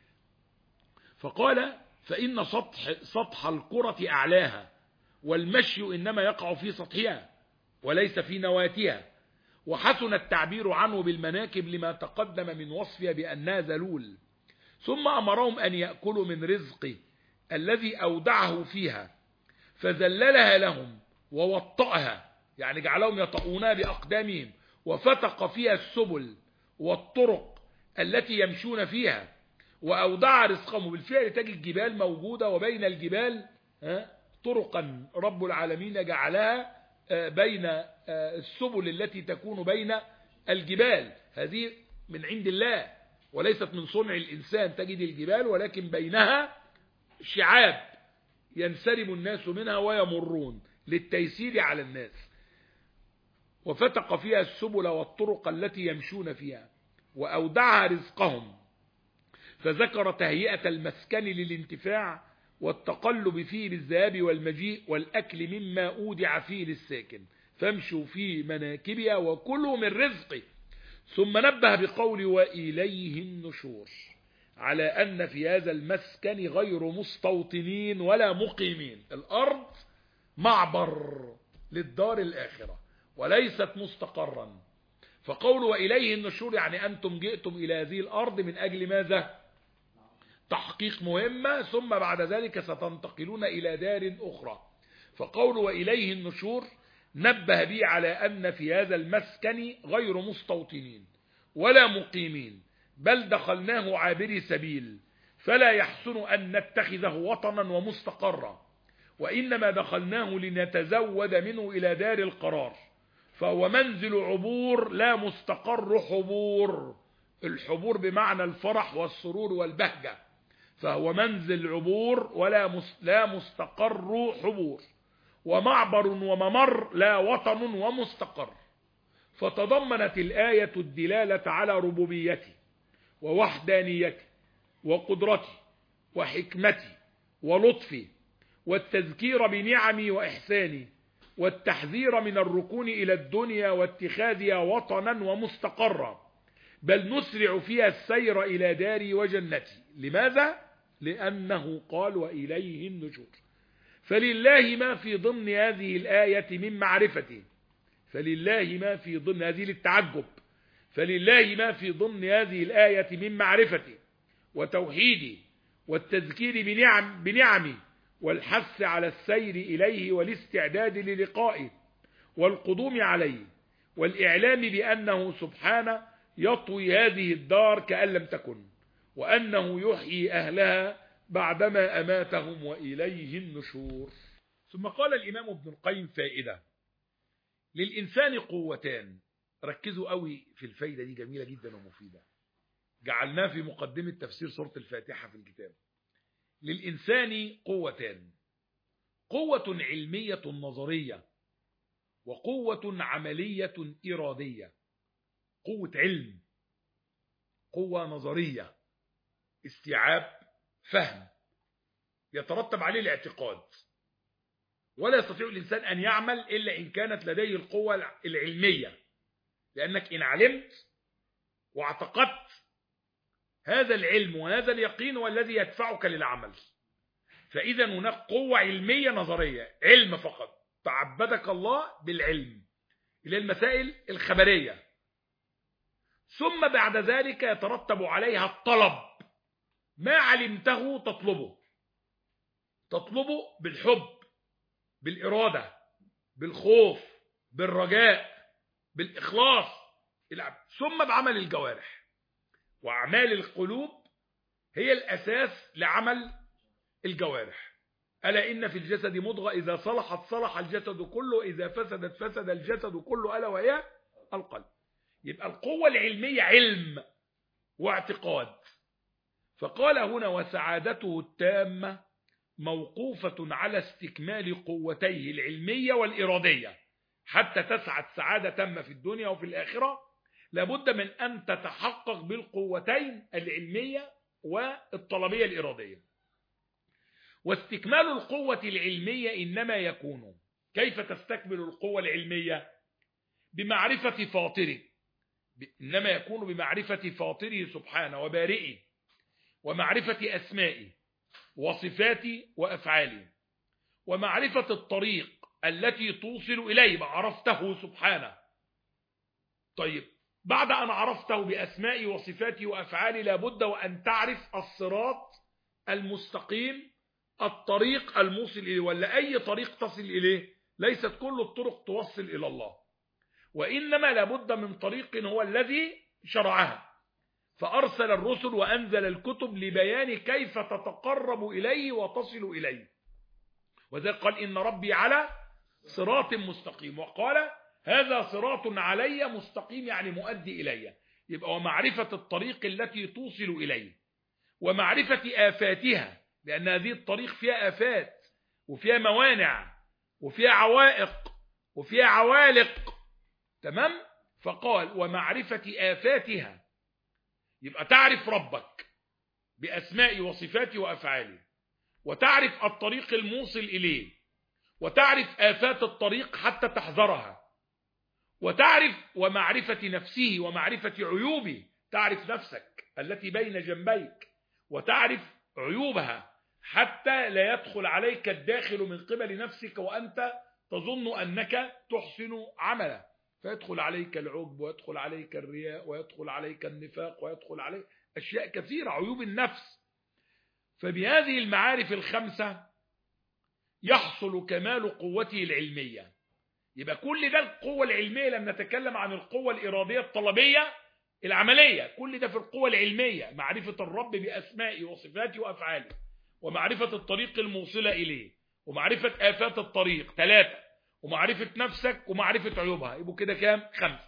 فقال فإن سطح الكرة أعلاها، والمشي إنما يقع في سطحها وليس في نواتها، وحسن التعبير عنه بالمناكب لما تقدم من وصفها بأنها ذلول. ثم أمرهم أن يأكلوا من رزقه الذي أودعه فيها فذللها لهم ووطأها، يعني جعلهم يطؤونها بأقدامهم، وفتق فيها السبل والطرق التي يمشون فيها، وأودع رزقهم. بالفعل تجد الجبال موجودة، وبين الجبال طرقا رب العالمين جعلها بين السبل التي تكون بين الجبال، هذه من عند الله وليست من صنع الإنسان. تجد الجبال ولكن بينها شعاب ينسرب الناس منها ويمرون للتيسير على الناس. وفتق فيها السبل والطرق التي يمشون فيها، وأودعها رزقهم، فذكر تهيئة المسكن للانتفاع والتقلب فيه بالذهاب والمجيء والأكل مما أودع فيه للساكن، فامشوا في مناكبها وكلوا من رزقه. ثم نبه بقول وإليه النشور على أن في هذا المسكن غير مستوطنين ولا مقيمين. الأرض معبر للدار الآخرة وليست مستقرا. فقول وإليه النشور يعني أنتم جئتم إلى هذه الأرض من أجل ماذا؟ تحقيق مهمة، ثم بعد ذلك ستنتقلون إلى دار أخرى. فقول وإليه النشور نبه به على أن في هذا المسكن غير مستوطنين ولا مقيمين، بل دخلناه عابري سبيل، فلا يحسن أن نتخذه وطنا ومستقرا، وإنما دخلناه لنتزود منه إلى دار القرار، فهو منزل عبور لا مستقر حبور. الحبور بمعنى الفرح والسرور والبهجة، فهو منزل عبور لا مستقر حبور، ومعبر وممر لا وطن ومستقر. فتضمنت الآية الدلالة على ربوبيته ووحدانيته وقدرته وحكمته ولطفه، والتذكير بنعمه وإحسانه، والتحذير من الركون إلى الدنيا واتخاذها وطنا ومستقرا، بل نسرع فيها السير إلى داري وجنتي. لماذا؟ لأنه قال وإليه النشور. فلله ما في ضمن هذه الآية من معرفته، فلله ما في ضمن هذه للتعجب، فلله ما في ضمن هذه الآية من معرفته وتوحيده والتذكير بنعمه والحث على السير إليه والاستعداد للقائه والقدوم عليه، والإعلام بأنه سبحانه يطوي هذه الدار كأن لم تكن، وأنه يحيي أهلها بعدما أماتهم وإليه النشور. ثم قال الإمام ابن القيم فائدة: للإنسان قوتان. ركزوا قوي في الفايدة دي، جميلة جدا ومفيدة، جعلناه في مقدمة تفسير سورة الفاتحة في الكتاب. للإنسان قوتان: قوة علمية نظرية، وقوة عملية إرادية. قوة علم، قوة نظرية، استيعاب، فهم، يترتب عليه الاعتقاد. ولا يستطيع الإنسان أن يعمل إلا إن كانت لديه القوة العلمية، لأنك إن علمت واعتقدت هذا العلم وهذا اليقين هو الذي يدفعك للعمل. فإذا هناك قوة علمية نظرية، علم فقط، تعبدك الله بالعلم إلى المسائل الخبرية، ثم بعد ذلك يترتب عليها الطلب، ما علمته تطلبه بالحب، بالإرادة، بالخوف، بالرجاء، بالإخلاص، ثم بعمل الجوارح. وأعمال القلوب هي الأساس لعمل الجوارح. ألا إن في الجسد مضغة إذا صلحت صلح الجسد كله، إذا فسدت فسد الجسد كله، ألا وهي القلب. يبقى القوة العلمية علم واعتقاد. فقال هنا وسعادته التامة موقوفة على استكمال قوتيه العلمية والإرادية. حتى تسعد سعادة تامة في الدنيا وفي الآخرة لابد من أن تتحقق بالقوتين العلمية والطلبية الإرادية. واستكمال القوة العلمية إنما يكون، كيف تستكمل القوة العلمية؟ بمعرفة فاطره، إنما يكون بمعرفة فاطره سبحانه وبارئه، ومعرفة أسمائه وصفاته وأفعاله، ومعرفة الطريق التي توصل إليه، عرفته سبحانه. طيب بعد أن عرفته بأسمائه وصفاته وأفعاله لابد وأن تعرف الصراط المستقيم، الطريق الموصل إليه. ولا أي طريق تصل إليه؟ ليست كل الطرق توصل إلى الله، وإنما لابد من طريق هو الذي شرعها، فأرسل الرسل وأنزل الكتب لبيان كيف تتقرب إليه وتصل إليه. وذلك قال إن ربي على صراط مستقيم، وقال هذا صراط علي مستقيم، يعني مؤدي إلي. يبقى ومعرفة الطريق التي توصل إليه، ومعرفة آفاتها، لأن هذه الطريق فيها آفات وفيها موانع وفيها عوائق وفيها عوالق، تمام؟ فقال ومعرفة آفاتها، يبقى تعرف ربك بأسمائه وصفاته وأفعاله، وتعرف الطريق الموصل إليه، وتعرف آفات الطريق حتى تحذرها، وتعرف ومعرفة نفسه ومعرفة عيوبه، تعرف نفسك التي بين جنبيك وتعرف عيوبها حتى لا يدخل عليك الداخل من قبل نفسك وأنت تظن أنك تحسن عملا، فيدخل عليك العجب ويدخل عليك الرياء ويدخل عليك النفاق ويدخل عليك أشياء كثيرة، عيوب النفس. فبهذه المعارف الخمسة يحصل كمال قوته العلمية. يبقى كل ده القوة العلمية، لما نتكلم عن القوة الإرادية الطلبية العملية، كل ده في القوة العلمية، معرفة الرب بأسمائه وصفاته وأفعاله، ومعرفة الطريق الموصلة إليه، ومعرفة آفات الطريق 3، ومعرفة نفسك ومعرفة عيوبها، يبقوا كده كام؟ 5.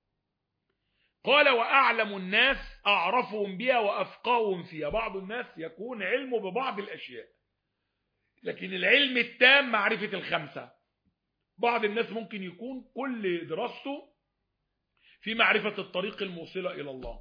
قال وأعلم الناس أعرفهم بها وأفقاهم فيها. بعض الناس يكون علمه ببعض الأشياء، لكن العلم التام معرفة ال5. بعض الناس ممكن يكون كل دراسته في معرفة الطريق الموصلة إلى الله،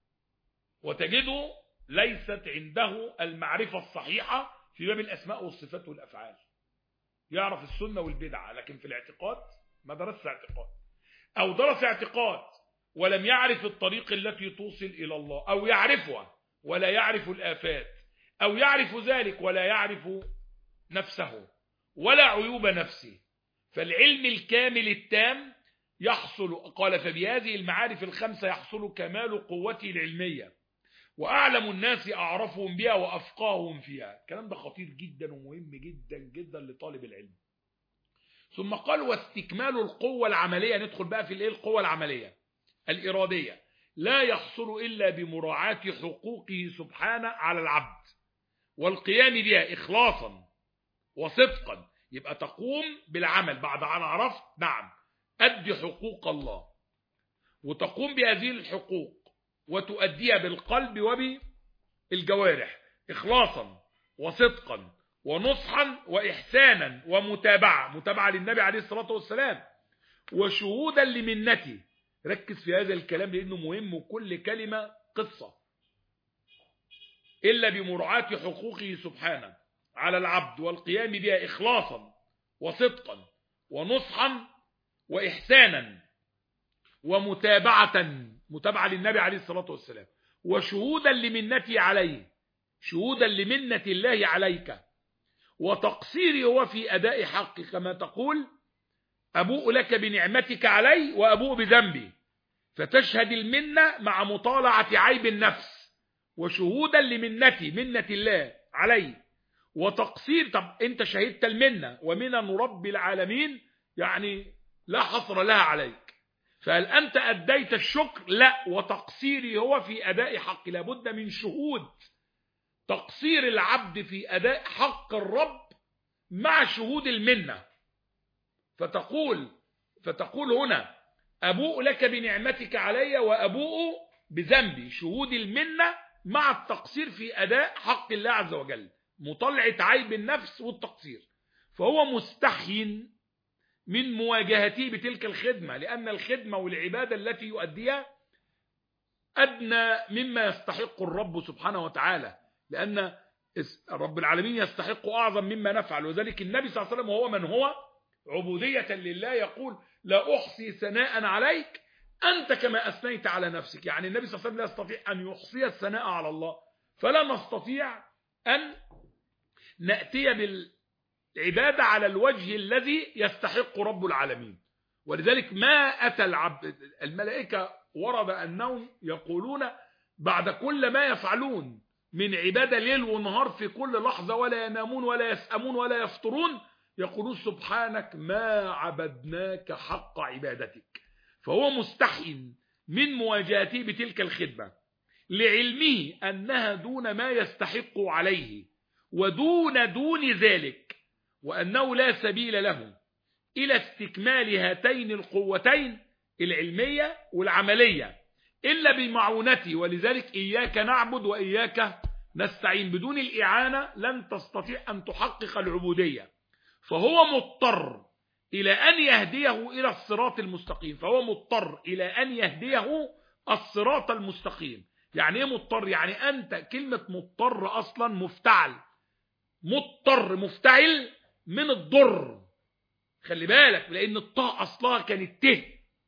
وتجده ليست عنده المعرفة الصحيحة في باب الأسماء والصفات والأفعال. يعرف السنة والبدعة، لكن في الاعتقاد ما درس اعتقاد، أو درس اعتقاد ولم يعرف الطريق التي توصل إلى الله، أو يعرفها ولا يعرف الآفات، أو يعرف ذلك ولا يعرف نفسه ولا عيوب نفسه. فالعلم الكامل التام يحصل، قال فبهذه المعارف ال5 يحصل كمال قوته العلمية، وأعلم الناس أعرفهم بها وأفقاهم فيها. الكلام ده خطير جدا ومهم جدا جدا لطالب العلم. ثم قال واستكمال القوة العملية. ندخل بقى في القوة العملية الإرادية، لا يحصل إلا بمراعاة حقوقه سبحانه على العبد والقيام بها إخلاصا وصدقا. يبقى تقوم بالعمل بعد أن عرفت، نعم، أدي حقوق الله، وتقوم بهذه الحقوق وتؤديها بالقلب وبالجوارح إخلاصا وصدقا ونصحا وإحسانا ومتابعة للنبي عليه الصلاة والسلام، وشهودا لمنته. ركز في هذا الكلام لأنه مهم، وكل كلمة قصة. إلا بمراعاة حقوقه سبحانه على العبد والقيام بها إخلاصا وصدقا ونصحا وإحسانا ومتابعة للنبي عليه الصلاة والسلام، وشهودا لمنتي عليه، شهودا لمنة الله عليك، وتقصيري هو في أداء حقي، كما تقول أبوء لك بنعمتك علي وأبوء بذنبي، فتشهد المنة مع مطالعة عيب النفس، وشهودا لمنتي، منة الله علي، وتقصير. طب أنت شهدت المنة ومنن رب العالمين يعني لا حصر لها عليك، فهل أنت أديت الشكر؟ لا. وتقصيري هو في أداء حقي، لابد من شهود تقصير العبد في أداء حق الرب مع شهود المنة. فتقول هنا أبوء لك بنعمتك علي وأبوء بذنبي، شهود المنة مع التقصير في أداء حق الله عز وجل، مطلعة عيب النفس والتقصير. فهو مستحين من مواجهته بتلك الخدمة، لأن الخدمة والعبادة التي يؤديها أدنى مما يستحق الرب سبحانه وتعالى، لأن رب العالمين يستحق أعظم مما نفعل. وذلك النبي صلى الله عليه وسلم وهو من هو عبودية لله يقول لا أحصي ثناء عليك أنت كما أثنيت على نفسك. يعني النبي صلى الله عليه وسلم لا يستطيع أن يحصي الثناء على الله، فلا نستطيع أن نأتي بالعبادة على الوجه الذي يستحق رب العالمين. ولذلك ما أتى العبد، الملائكة ورد أنهم يقولون بعد كل ما يفعلون من عبادة ليل ونهار في كل لحظة، ولا ينامون ولا يسأمون ولا يفطرون، يقولون سبحانك ما عبدناك حق عبادتك. فهو مستحين من مواجهته بتلك الخدمة، لعلمه أنها دون ما يستحق عليه ودون ذلك، وأنه لا سبيل له إلى استكمال هاتين القوتين العلمية والعملية إلا بمعونته. ولذلك إياك نعبد وإياك نستعين، بدون الإعانة لن تستطيع أن تحقق العبودية. فهو مضطر إلى أن يهديه إلى الصراط المستقيم، فهو مضطر إلى أن يهديه الصراط المستقيم. يعني إيه مضطر؟ يعني أنت كلمة مضطر أصلا مفتعل، مضطر مفتعل من الضر، خلي بالك، لأن الطاء أصلها كانت ته،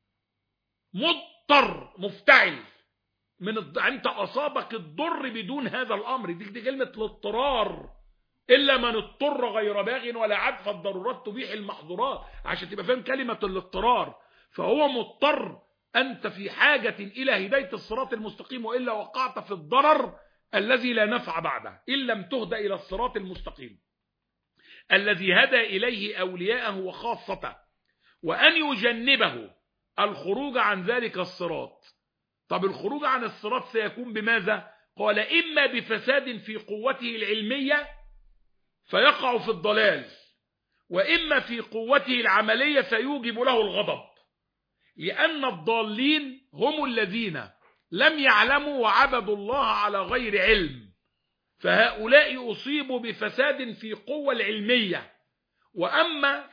مضطر مفتعل من أنت أصابك الضر بدون هذا الأمر، دي كلمة الاضطرار، إلا من اضطر غير باغ ولا عاد فالضرورات تبيح المحظورات، عشان تبقى فاهم كلمة الاضطرار. فهو مضطر، أنت في حاجة إلى هداية الصراط المستقيم، وإلا وقعت في الضرر الذي لا نفع بعده إن لم تهدى إلى الصراط المستقيم الذي هدى إليه أولياءه وخاصته، وأن يجنبه الخروج عن ذلك الصراط. طب الخروج عن الصراط سيكون بماذا؟ قال إما بفساد في قوته العلمية فيقع في الضلال، وإما في قوته العملية فيوجب له الغضب، لأن الضالين هم الذين لم يعلموا وعبدوا الله على غير علم، فهؤلاء أصيبوا بفساد في قوة العلمية. وأما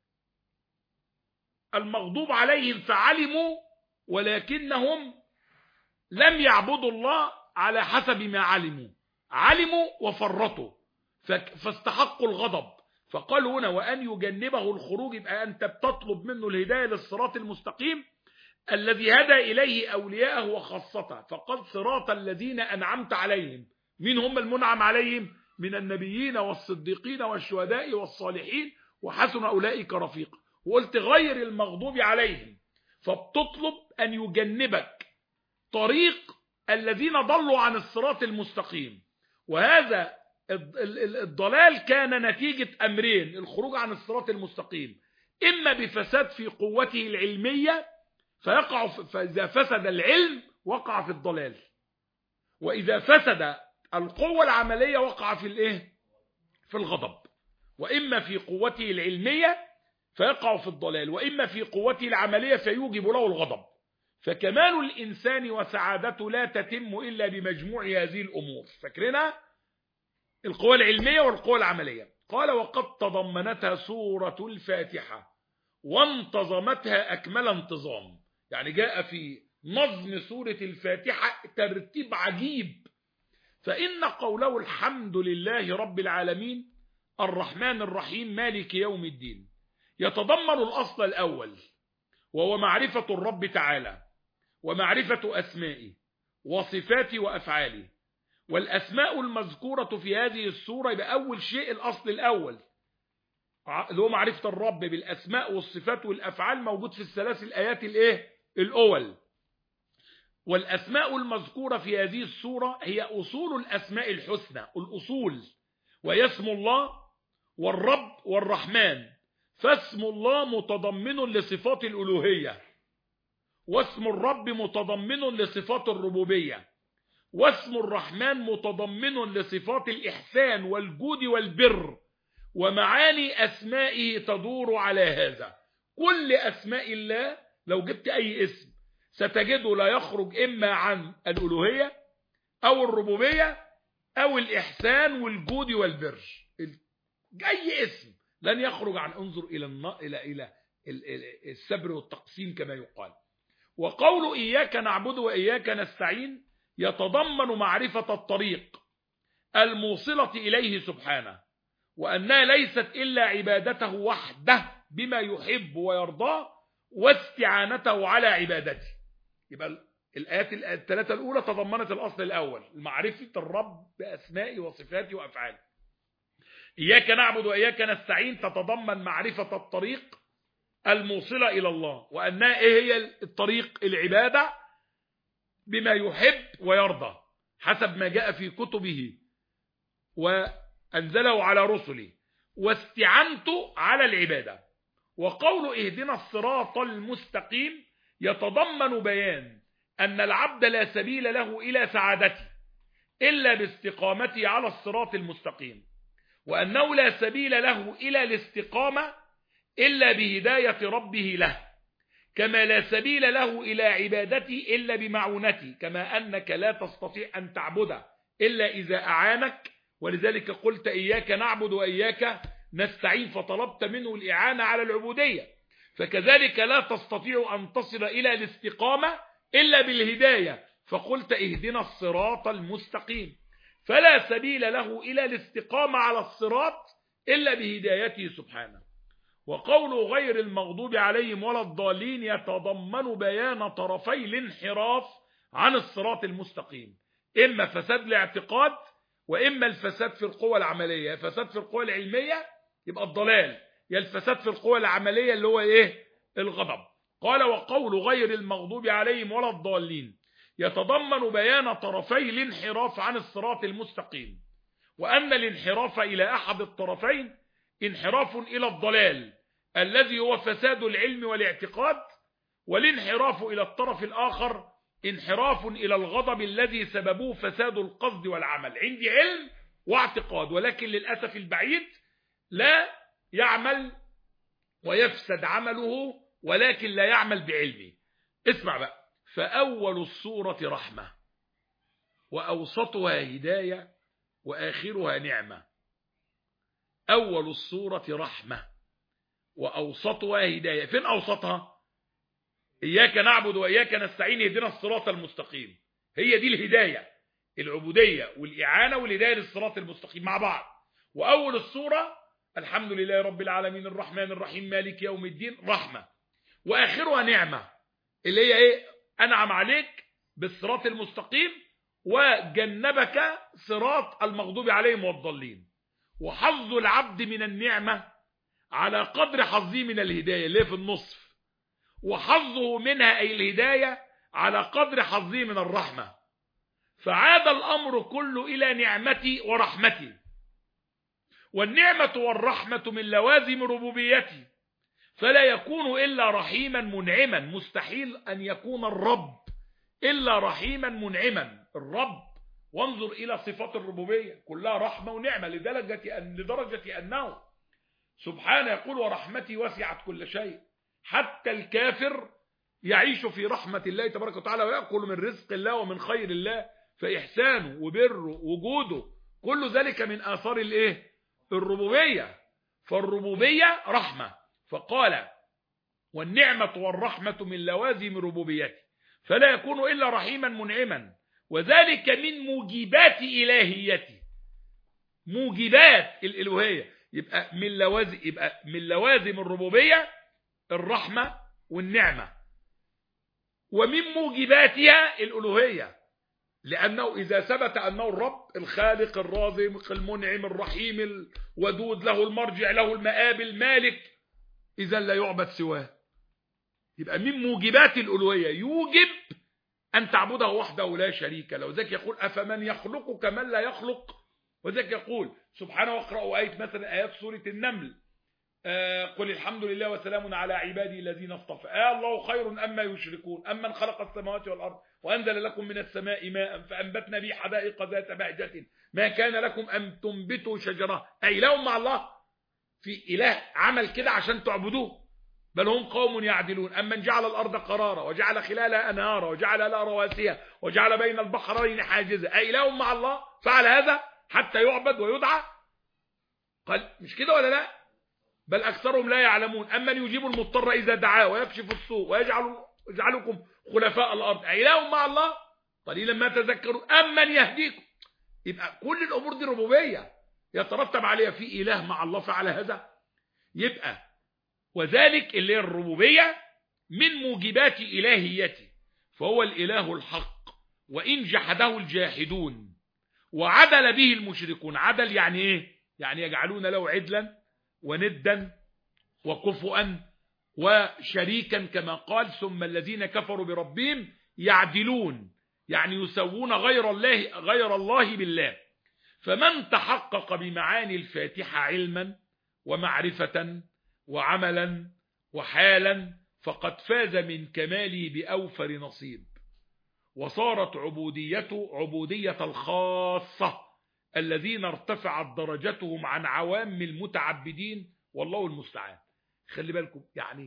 المغضوب عليهم فعلموا ولكنهم لم يعبدوا الله على حسب ما علموا وفرطوا فاستحقوا الغضب. فقال هنا وأن يجنبه الخروج، يبقى أنت بتطلب منه الهداية للصراط المستقيم الذي هدى إليه أولياءه وخاصته. فقال صراط الذين أنعمت عليهم، مين هم المنعم عليهم؟ من النبيين والصديقين والشهداء والصالحين وحسن أولئك رفيقا. وقلت غير المغضوب عليهم، فبتطلب أن يجنبك طريق الذين ضلوا عن الصراط المستقيم. وهذا الضلال كان نتيجة أمرين: الخروج عن الصراط المستقيم إما بفساد في قوته العلمية فإذا فسد العلم وقع في الضلال، وإذا فسد القوة العملية وقع في الغضب. وإما في قوته العلمية فيقع في الضلال، وإما في قوته العملية فيوجب له الغضب. فكمال الإنسان وسعادته لا تتم إلا بمجموع هذه الأمور. فاكرنا القوة العلمية والقوة العملية. قال وقد تضمنتها سورة الفاتحة وانتظمتها أكمل انتظام. يعني جاء في نظم سورة الفاتحة ترتيب عجيب. فإن قوله الحمد لله رب العالمين الرحمن الرحيم مالك يوم الدين يتضمن الأصل الأول، وهو معرفة الرب تعالى ومعرفة أسمائه وصفاته وأفعاله. والأسماء المذكورة في هذه السورة يبقى أول شيء الأصل الأول اللي هو معرفة الرب بالأسماء والصفات والأفعال، موجود في الثلاث الآيات الأول. والأسماء المذكورة في هذه السورة هي أصول الأسماء الحسنى، الأصول، وهي اسم الله والرب والرحمن. فاسم الله متضمن لصفات الألوهية، واسم الرب متضمن لصفات الربوبية، واسم الرحمن متضمن لصفات الإحسان والجود والبر. ومعاني أسمائه تدور على هذا. كل أسماء الله لو جبت أي اسم ستجده لا يخرج إما عن الألوهية أو الربوبية أو الإحسان والجود والبر. أي اسم لن يخرج عن انظر إلى السبر والتقسيم كما يقال. وقول إياك نعبد وإياك نستعين يتضمن معرفة الطريق الموصلة إليه سبحانه، وأنها ليست إلا عبادته وحده بما يحب ويرضاه واستعانته على عبادته. يبقى الآيات الثلاثة الأولى تضمنت الأصل الأول، معرفة الرب بأسمائه وصفاته وأفعاله. إياك نعبد وإياك نستعين تتضمن معرفة الطريق الموصلة إلى الله، وأنها إيه هي الطريق؟ العبادة بما يحب ويرضى حسب ما جاء في كتبه وأنزله على رسله، واستعنته على العبادة. وقول اهدنا الصراط المستقيم يتضمن بيان أن العبد لا سبيل له إلى سعادته إلا باستقامته على الصراط المستقيم، وأنه لا سبيل له إلى الاستقامة إلا بهداية ربه له، كما لا سبيل له إلى عبادته إلا بمعونته، كما أنك لا تستطيع أن تعبده إلا إذا أعانك. ولذلك قلت إياك نعبد وإياك نستعين، فطلبت منه الإعانة على العبودية. فكذلك لا تستطيع أن تصل إلى الاستقامة إلا بالهداية، فقلت اهدنا الصراط المستقيم. فلا سبيل له إلى الاستقامة على الصراط إلا بهدايته سبحانه. وقول غير المغضوب عليهم ولا الضالين يتضمن بيان طرفي الانحراف عن الصراط المستقيم، إما فساد الاعتقاد وإما الفساد في القوى العملية. فساد في القوى العلمية يبقى الضلال، يا الفساد في القوى العملية اللي هو إيه؟ الغضب. قال وقول غير المغضوب عليهم ولا الضالين يتضمن بيان طرفي الانحراف عن الصراط المستقيم، وأن الانحراف إلى أحد الطرفين انحراف إلى الضلال الذي هو فساد العلم والاعتقاد، والانحراف إلى الطرف الآخر انحراف إلى الغضب الذي سببه فساد القصد والعمل. عندي علم واعتقاد، ولكن للأسف البعيد لا يعمل ويفسد عمله، ولكن لا يعمل بعلمه. اسمع بقى، فأول السورة رحمة، وأوسطها هداية، وآخرها نعمة. أول السورة رحمة وأوسطها هداية. فين أوسطها؟ إياك نعبد وإياك نستعين اهدنا الصراط المستقيم. هي دي الهداية، العبودية والإعانة والهداية للصراط المستقيم مع بعض. وأول السورة الحمد لله رب العالمين الرحمن الرحيم مالك يوم الدين رحمة، وآخرها نعمة اللي هي إيه؟ أنعم عليك بالصراط المستقيم وجنبك صراط المغضوب عليهم والضالين. وحظ العبد من النعمة على قدر حظه من الهداية اللي في النصف، وحظه منها أي الهداية على قدر حظه من الرحمة. فعاد الأمر كله إلى نعمتي ورحمتي، والنعمة والرحمة من لوازم ربوبيتي، فلا يكون إلا رحيما منعما. مستحيل أن يكون الرب إلا رحيما منعما. الرب، وانظر إلى صفات الربوبية كلها رحمة ونعمة، لدرجة أنه سبحانه يقول ورحمتي وسعت كل شيء. حتى الكافر يعيش في رحمة الله تبارك وتعالى، ويأكل من رزق الله ومن خير الله، فإحسانه وبره وجوده كل ذلك من آثار الإيه؟ الربوبية. فالربوبية رحمة، فقال والنعمة والرحمة من لوازم ربوبيتي، فلا يكون إلا رحيما منعما، وذلك من موجبات إلهيتي. موجبات الإلوهية، يبقى من لوازم الربوبية الرحمة والنعمة، ومن موجباتها الألوهية، لأنه إذا ثبت أنه الرب الخالق الرازق المنعم الرحيم الودود له المرجع له المآب المالك، إذا لا يعبد سواه. يبقى من موجبات الألوهية يوجب أن تعبده وحده لا شريك له. وذلك يقول أفمن يخلق كمن لا يخلق. وذلك يقول سبحانه واقرأوا آية مثلا آيات سورة النمل قل الحمد لله وسلام على عبادي الذين اصطفى الله خير أما يشركون أمن خلق السماوات والأرض وأنزل لكم من السماء ماء فأنبتنا به حدائق ذات بهجة ما كان لكم أن تنبتوا شجرة أإله مع الله؟ في إله عمل كده عشان تعبدوه؟ بل هم قوم يعدلون. أمن جعل الأرض قرارا وجعل خلالها أنهارا وجعل لها رواسي وجعل بين البحرين حاجزا أإله مع الله فعل هذا حتى يعبد ويدعى؟ قال مش كده ولا لا؟ بل أكثرهم لا يعلمون. أمن يجيب المضطر إذا دعاه ويكشف السوء ويجعلكم خلفاء الأرض أإله مع الله؟ قليلا ما تذكرون. أمن يهديكم. يبقى كل الأمور دي ربوبية يترتب عليها في إله مع الله فعل هذا. يبقى وذلك اللي هي الربوبية من موجبات إلهيته، فهو الإله الحق وإن جحده الجاحدون وعدل به المشركون. عدل يعني إيه؟ يعني يجعلون له عدلا وندا وكفؤا وشريكا كما قال ثم الذين كفروا بربهم يعدلون، يعني يسوون غير الله بالله. فمن تحقق بمعاني الفاتحة علما ومعرفة وعملا وحالا فقد فاز من كماله بأوفر نصيب، وصارت عبوديته عبودية الخاصة الذين ارتفعت درجتهم عن عوام المتعبدين، والله المستعان. خلي بالكم، يعني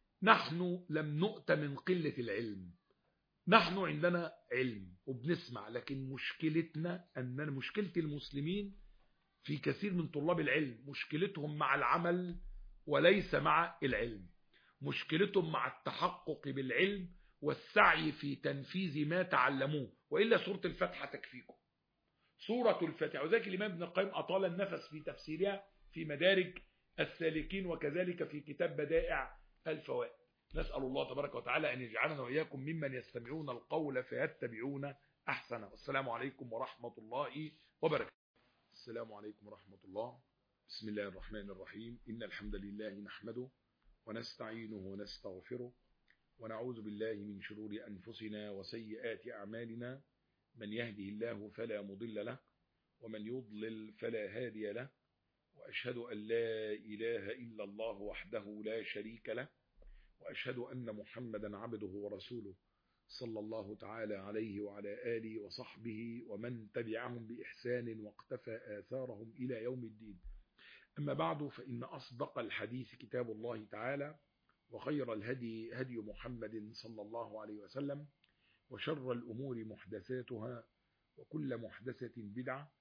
نحن لم نؤت من قلة العلم، نحن عندنا علم وبنسمع، لكن مشكلتنا أننا مشكلة المسلمين في كثير من طلاب العلم مشكلتهم مع العمل وليس مع العلم، مشكلتهم مع التحقق بالعلم والسعي في تنفيذ ما تعلموه، وإلا سورة الفاتحة تكفيكم. سورة الفاتحة، وذلك الإمام ابن القيم أطال النفس في تفسيرها في مدارج السالكين وكذلك في كتاب بدائع الفوائد. نسأل الله تبارك وتعالى أن يجعلنا وإياكم ممن يستمعون القول فيتبعون أحسنه. والسلام عليكم ورحمة الله وبركاته. السلام عليكم ورحمة الله. بسم الله الرحمن الرحيم. إن الحمد لله نحمده ونستعينه ونستغفره ونعوذ بالله من شرور أنفسنا وسيئات أعمالنا. من يهده الله فلا مضل له ومن يضلل فلا هادي له، وأشهد أن لا إله إلا الله وحده لا شريك له، وأشهد أن محمدا عبده ورسوله صلى الله تعالى عليه وعلى آله وصحبه ومن تبعهم بإحسان واقتفى آثارهم إلى يوم الدين. أما بعد، فإن أصدق الحديث كتاب الله تعالى، وخير الهدي هدي محمد صلى الله عليه وسلم، وشر الأمور محدثاتها، وكل محدثة بدعة،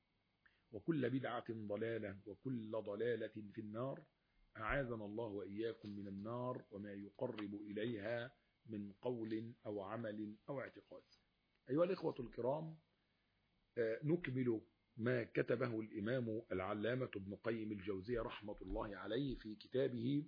وكل بدعة ضلالة، وكل ضلالة في النار. أعاذنا الله وإياكم من النار وما يقرب إليها من قول أو عمل أو اعتقاد. أيها الإخوة الكرام، نكمل ما كتبه الإمام العلامة ابن قيم الجوزية رحمة الله عليه في كتابه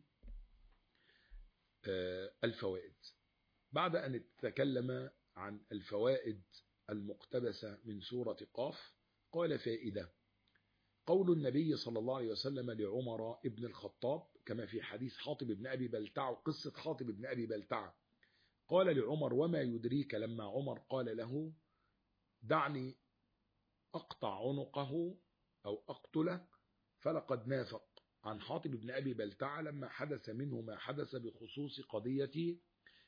الفوائد. بعد أن تكلم عن الفوائد المقتبسة من سورة قاف، قال: فائدة: قول النبي صلى الله عليه وسلم لعمر ابن الخطاب كما في حديث حاطب بن أبي بلتع، قصة حاطب بن أبي بلتع. قال لعمر: وما يدريك لما عمر قال له: دعني أقطع عنقه أو أقتله فلقد نافق. عن حاطب بن أبي بلتع لما حدث منه ما حدث بخصوص قضية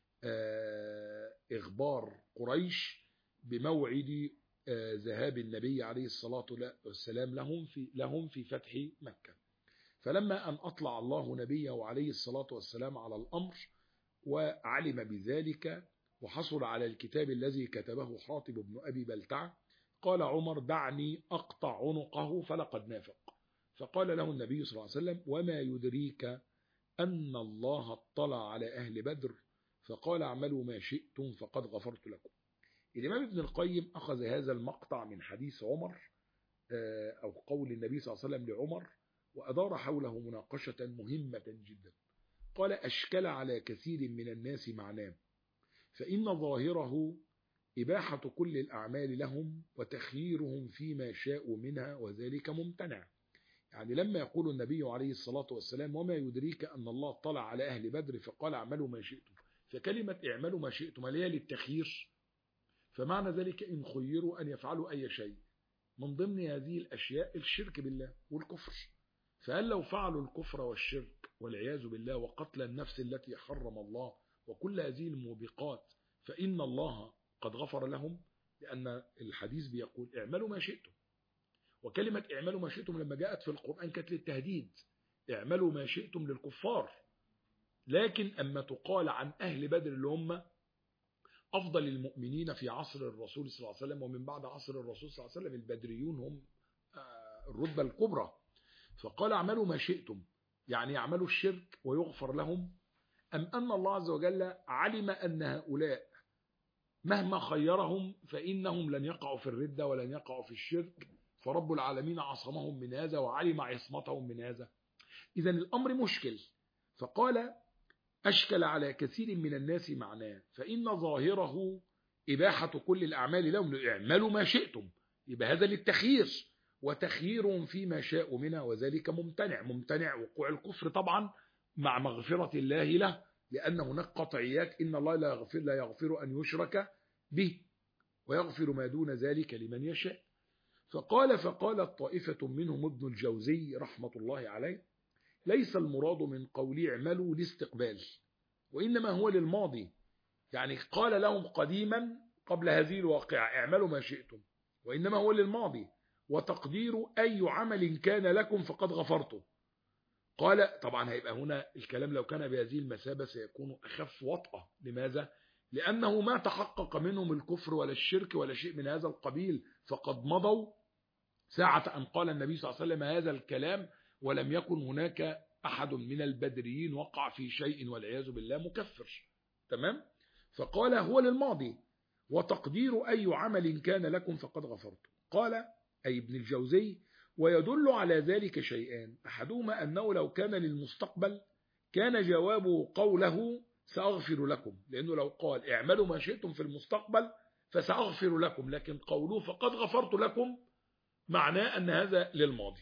إخبار قريش بموعد ذهاب النبي عليه الصلاة والسلام لهم في فتح مكة. فلما أن أطلع الله نبيه عليه الصلاة والسلام على الأمر وعلم بذلك وحصل على الكتاب الذي كتبه حاطب بن أبي بلتع، قال عمر: دعني أقطع عنقه فلقد نافق. فقال له النبي صلى الله عليه وسلم: وما يدريك أن الله اطلع على أهل بدر فقال: اعملوا ما شئتم فقد غفرت لكم. الإمام ابن القيم أخذ هذا المقطع من حديث عمر أو قول النبي صلى الله عليه وسلم لعمر، وأدار حوله مناقشة مهمة جدا. قال: أشكل على كثير من الناس معناه، فإن ظاهره إباحة كل الأعمال لهم وتخييرهم فيما شاءوا منها، وذلك ممتنع. يعني لما يقول النبي عليه الصلاة والسلام: وما يدريك أن الله اطلع على أهل بدر فقال اعملوا ما شئتم، فكلمة اعملوا ما شئتم هل هي للتخيير؟ فمعنى ذلك إن خيروا أن يفعلوا أي شيء. من ضمن هذه الأشياء الشرك بالله والكفر، فهل لو فعلوا الكفر والشرك والعياذ بالله وقتل النفس التي حرم الله وكل هذه الموبقات فإن الله قد غفر لهم؟ لأن الحديث بيقول اعملوا ما شئتم، وكلمة اعملوا ما شئتم لما جاءت في القرآن كانت للتهديد، اعملوا ما شئتم للكفار. لكن أما تقال عن أهل بدر اللي هم أفضل المؤمنين في عصر الرسول صلى الله عليه وسلم ومن بعد عصر الرسول صلى الله عليه وسلم، البدريون هم الرتبة الكبرى، فقال اعملوا ما شئتم، يعني يعملوا الشرك ويغفر لهم، أم أن الله عز وجل علم أن هؤلاء مهما خيرهم فإنهم لن يقعوا في الردة ولن يقعوا في الشرك، فرب العالمين عصمهم من هذا وعلم عصمتهم من هذا؟ إذن الأمر مشكل. فقال: أشكل على كثير من الناس معناه، فإن ظاهره إباحة كل الأعمال لهم، اعملوا ما شئتم، يبقى هذا للتخيير، وتخييرهم فيما شاءوا منها، وذلك ممتنع. ممتنع وقوع الكفر طبعا مع مغفرة الله له، لأن هناك قطعيات: إن الله لا يغفر أن يشرك به ويغفر ما دون ذلك لمن يشاء. فقالت طائفة منهم ابن الجوزي رحمة الله عليه: ليس المراد من قول اعملوا لاستقبال، وإنما هو للماضي، يعني قال لهم قديما قبل هذه الواقعة اعملوا ما شئتم، وإنما هو للماضي، وتقدير أي عمل كان لكم فقد غفرته. قال طبعا هيبقى هنا الكلام لو كان بهذه المثابة سيكون أخف وطأة. لماذا؟ لأنه ما تحقق منهم الكفر ولا الشرك ولا شيء من هذا القبيل، فقد مضوا ساعة أن قال النبي صلى الله عليه وسلم هذا الكلام، ولم يكن هناك أحد من البدريين وقع في شيء والعياذ بالله مكفر. تمام؟ فقال هو للماضي، وتقدير أي عمل كان لكم فقد غفرته. قال أي ابن الجوزي: ويدل على ذلك شيئان، أحدهما أنه لو كان للمستقبل كان جوابه قوله سأغفر لكم، لأنه لو قال اعملوا ما شئتم في المستقبل فسأغفر لكم، لكن قوله فقد غفرت لكم معناه أن هذا للماضي.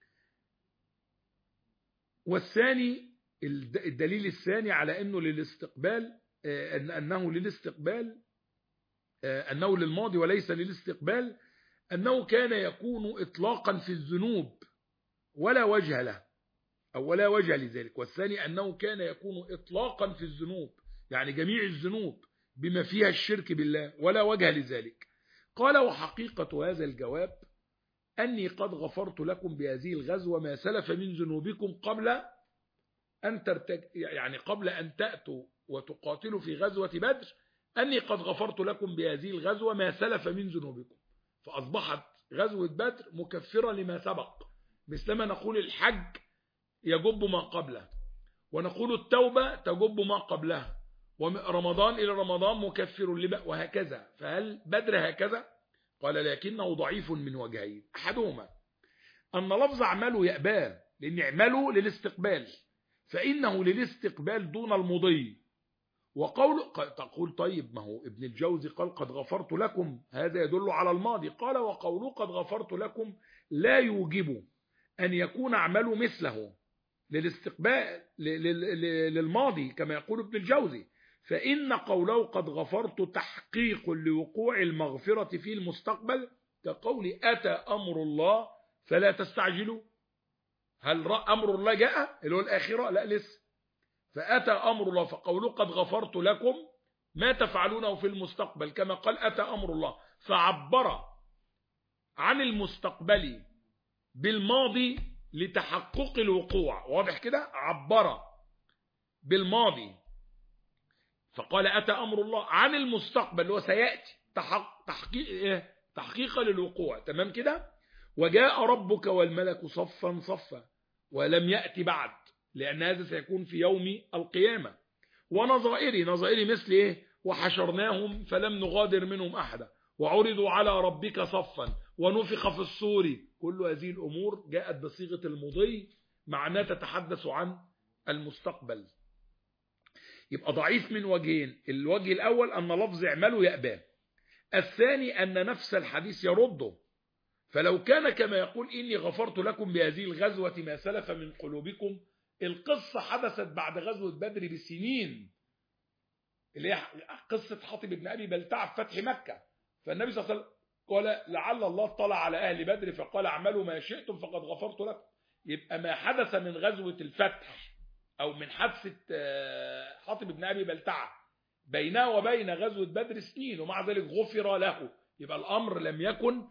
والثاني الدليل الثاني على أنه للاستقبال، أنه للاستقبال، أنه للماضي وليس للاستقبال، أنه كان يكون إطلاقا في الذنوب ولا وجه له أو ولا وجه لذلك. والثاني أنه كان يكون إطلاقا في الذنوب، يعني جميع الذنوب بما فيها الشرك بالله ولا وجه لذلك. قال: وحقيقة هذا الجواب أني قد غفرت لكم بهذه الغزوة ما سلف من ذنوبكم قبل أن يعني قبل أن تأتوا وتقاتلوا في غزوة بدر، أني قد غفرت لكم بهذه الغزوة ما سلف من ذنوبكم. فأصبحت غزوة بدر مكفرة لما سبق، مثلما نقول الحج يجب ما قبله، ونقول التوبة تجب ما قبلها، ورمضان إلى رمضان مكفر لما، وهكذا. فهل بدر هكذا؟ قال: لكنه ضعيف من وجهين، أحدهما أن لفظ اعملوا يأباه، لأن اعملوا للاستقبال، فإنه للاستقبال دون المضي. وقول تقول طيب ما هو ابن الجوزي قال قد غفرت لكم، هذا يدل على الماضي. قال: وقوله قد غفرت لكم لا يوجب أن يكون اعملوا مثله للاستقبال للماضي كما يقول ابن الجوزي، فإن قوله قد غفرت تحقيق لوقوع المغفرة في المستقبل، كقول أتى أمر الله فلا تستعجلوا. هل أمر الله جاء اللي هو الآخرة؟ لا لسه. فأتى أمر الله، فقوله قد غفرت لكم ما تفعلونه في المستقبل، كما قال أتى أمر الله، فعبر عن المستقبل بالماضي لتحقق الوقوع. واضح كده؟ عبر بالماضي فقال أتى أمر الله عن المستقبل اللي هو سيأتي، تحقيقا للوقوع. تمام كده؟ وجاء ربك والملك صفا صفا، ولم يأتي بعد، لأن هذا سيكون في يوم القيامة. ونظائري مثل إيه؟ وحشرناهم فلم نغادر منهم أحدا، وعرضوا على ربك صفا ونفخ في الصور كل هذه الأمور جاءت بصيغة المضي معناه تتحدث عن المستقبل. يبقى ضعيف من وجهين، الوجه الأول أن لفظ اعملوا يأباه، الثاني أن نفس الحديث يرده. فلو كان كما يقول إني غفرت لكم بهذه الغزوة ما سلف من قلوبكم، القصة حدثت بعد غزوة بدر بسنين، اللي هي قصة حاطب بن أبي بلتع في فتح مكة. فالنبي صلى الله عليه وسلم قال لعل الله اطلع على أهل بدر فقال اعملوا ما شئتم فقد غفرت لكم. يبقى ما حدث من غزوة الفتح أو من حادثة حاطب بن أبي بلتع بينه وبين غزوة بدر سنين، ومع ذلك غفر له. يبقى الأمر لم يكن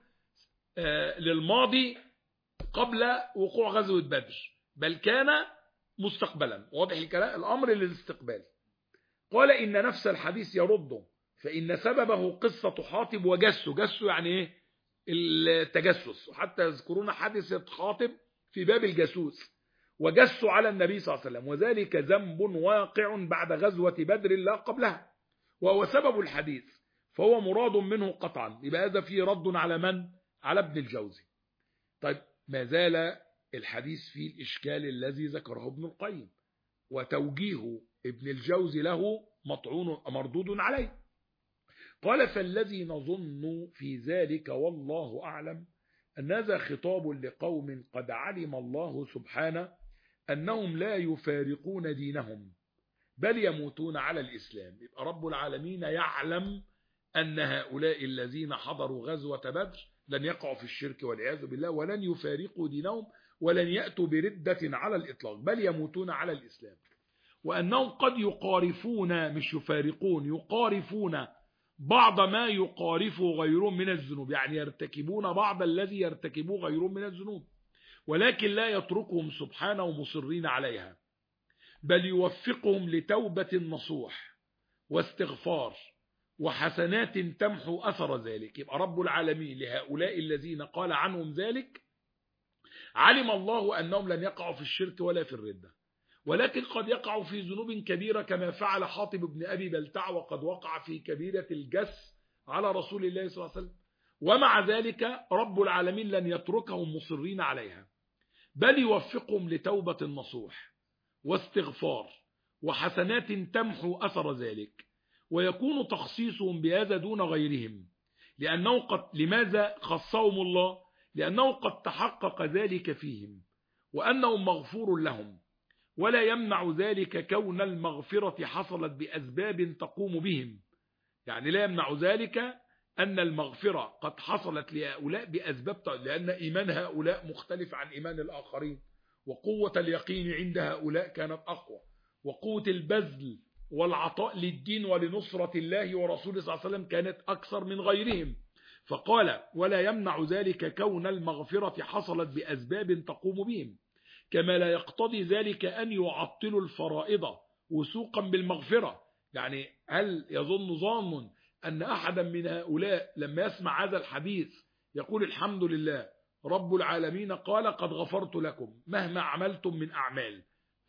للماضي قبل وقوع غزوة بدر، بل كان مستقبلا. واضح الكلام؟ الأمر للاستقبال. قال إن نفس الحديث يرده، فإن سببه قصة حاطب وجسه. جسه يعني إيه؟ التجسس، وحتى يذكرون حادثة حاطب في باب الجاسوس، وجسوا على النبي صلى الله عليه وسلم، وذلك ذنب واقع بعد غزوة بدر لا قبلها، وهو سبب الحديث، فهو مراد منه قطعا. يبقى هذا فيه رد على من؟ على ابن الجوزي. طيب ما زال الحديث فيه الإشكال الذي ذكره ابن القيم، وتوجيه ابن الجوزي له مطعون مردود عليه. قال فالذي نظن في ذلك والله أعلم أن هذا خطاب لقوم قد علم الله سبحانه أنهم لا يفارقون دينهم بل يموتون على الإسلام. يبقى رب العالمين يعلم أن هؤلاء الذين حضروا غزوة بدر لن يقعوا في الشرك والعياذ بالله، ولن يفارقوا دينهم، ولن يأتوا بردة على الإطلاق، بل يموتون على الإسلام. وأنهم قد يقارفون، مش يفارقون، يقارفون بعض ما يقارف غيرهم من الذنوب، يعني يرتكبون بعض الذي يرتكبوه غيرهم من الذنوب، ولكن لا يتركهم سبحانه مصرين عليها، بل يوفقهم لتوبة نصوح واستغفار وحسنات تمحو أثر ذلك. يبقى رب العالمين لهؤلاء الذين قال عنهم ذلك علم الله أنهم لن يقعوا في الشرك ولا في الردة، ولكن قد يقعوا في ذنوب كبيرة كما فعل حاطب بن أبي بلتع، وقد وقع في كبيرة الجس على رسول الله صلى الله عليه وسلم، ومع ذلك رب العالمين لن يتركهم مصرين عليها، بل يوفقهم لتوبة نصوح واستغفار وحسنات تمحو أثر ذلك، ويكون تخصيصهم بهذا دون غيرهم، لماذا خصهم الله؟ لأنه قد تحقق ذلك فيهم وأنهم مغفور لهم، ولا يمنع ذلك كون المغفرة حصلت بأسباب تقوم بهم. يعني لا يمنع ذلك أن المغفرة قد حصلت لهؤلاء بأسباب، لأن إيمان هؤلاء مختلف عن إيمان الآخرين، وقوة اليقين عند هؤلاء كانت أقوى، وقوة البذل والعطاء للدين ولنصرة الله ورسوله صلى الله عليه وسلم كانت أكثر من غيرهم. فقال ولا يمنع ذلك كون المغفرة حصلت بأسباب تقوم بهم، كما لا يقتضي ذلك أن يعطلوا الفرائض وثوقا بالمغفرة. يعني هل يظن ظان أن أحدا من هؤلاء لما يسمع هذا الحديث يقول الحمد لله رب العالمين قال قد غفرت لكم مهما عملتم من أعمال،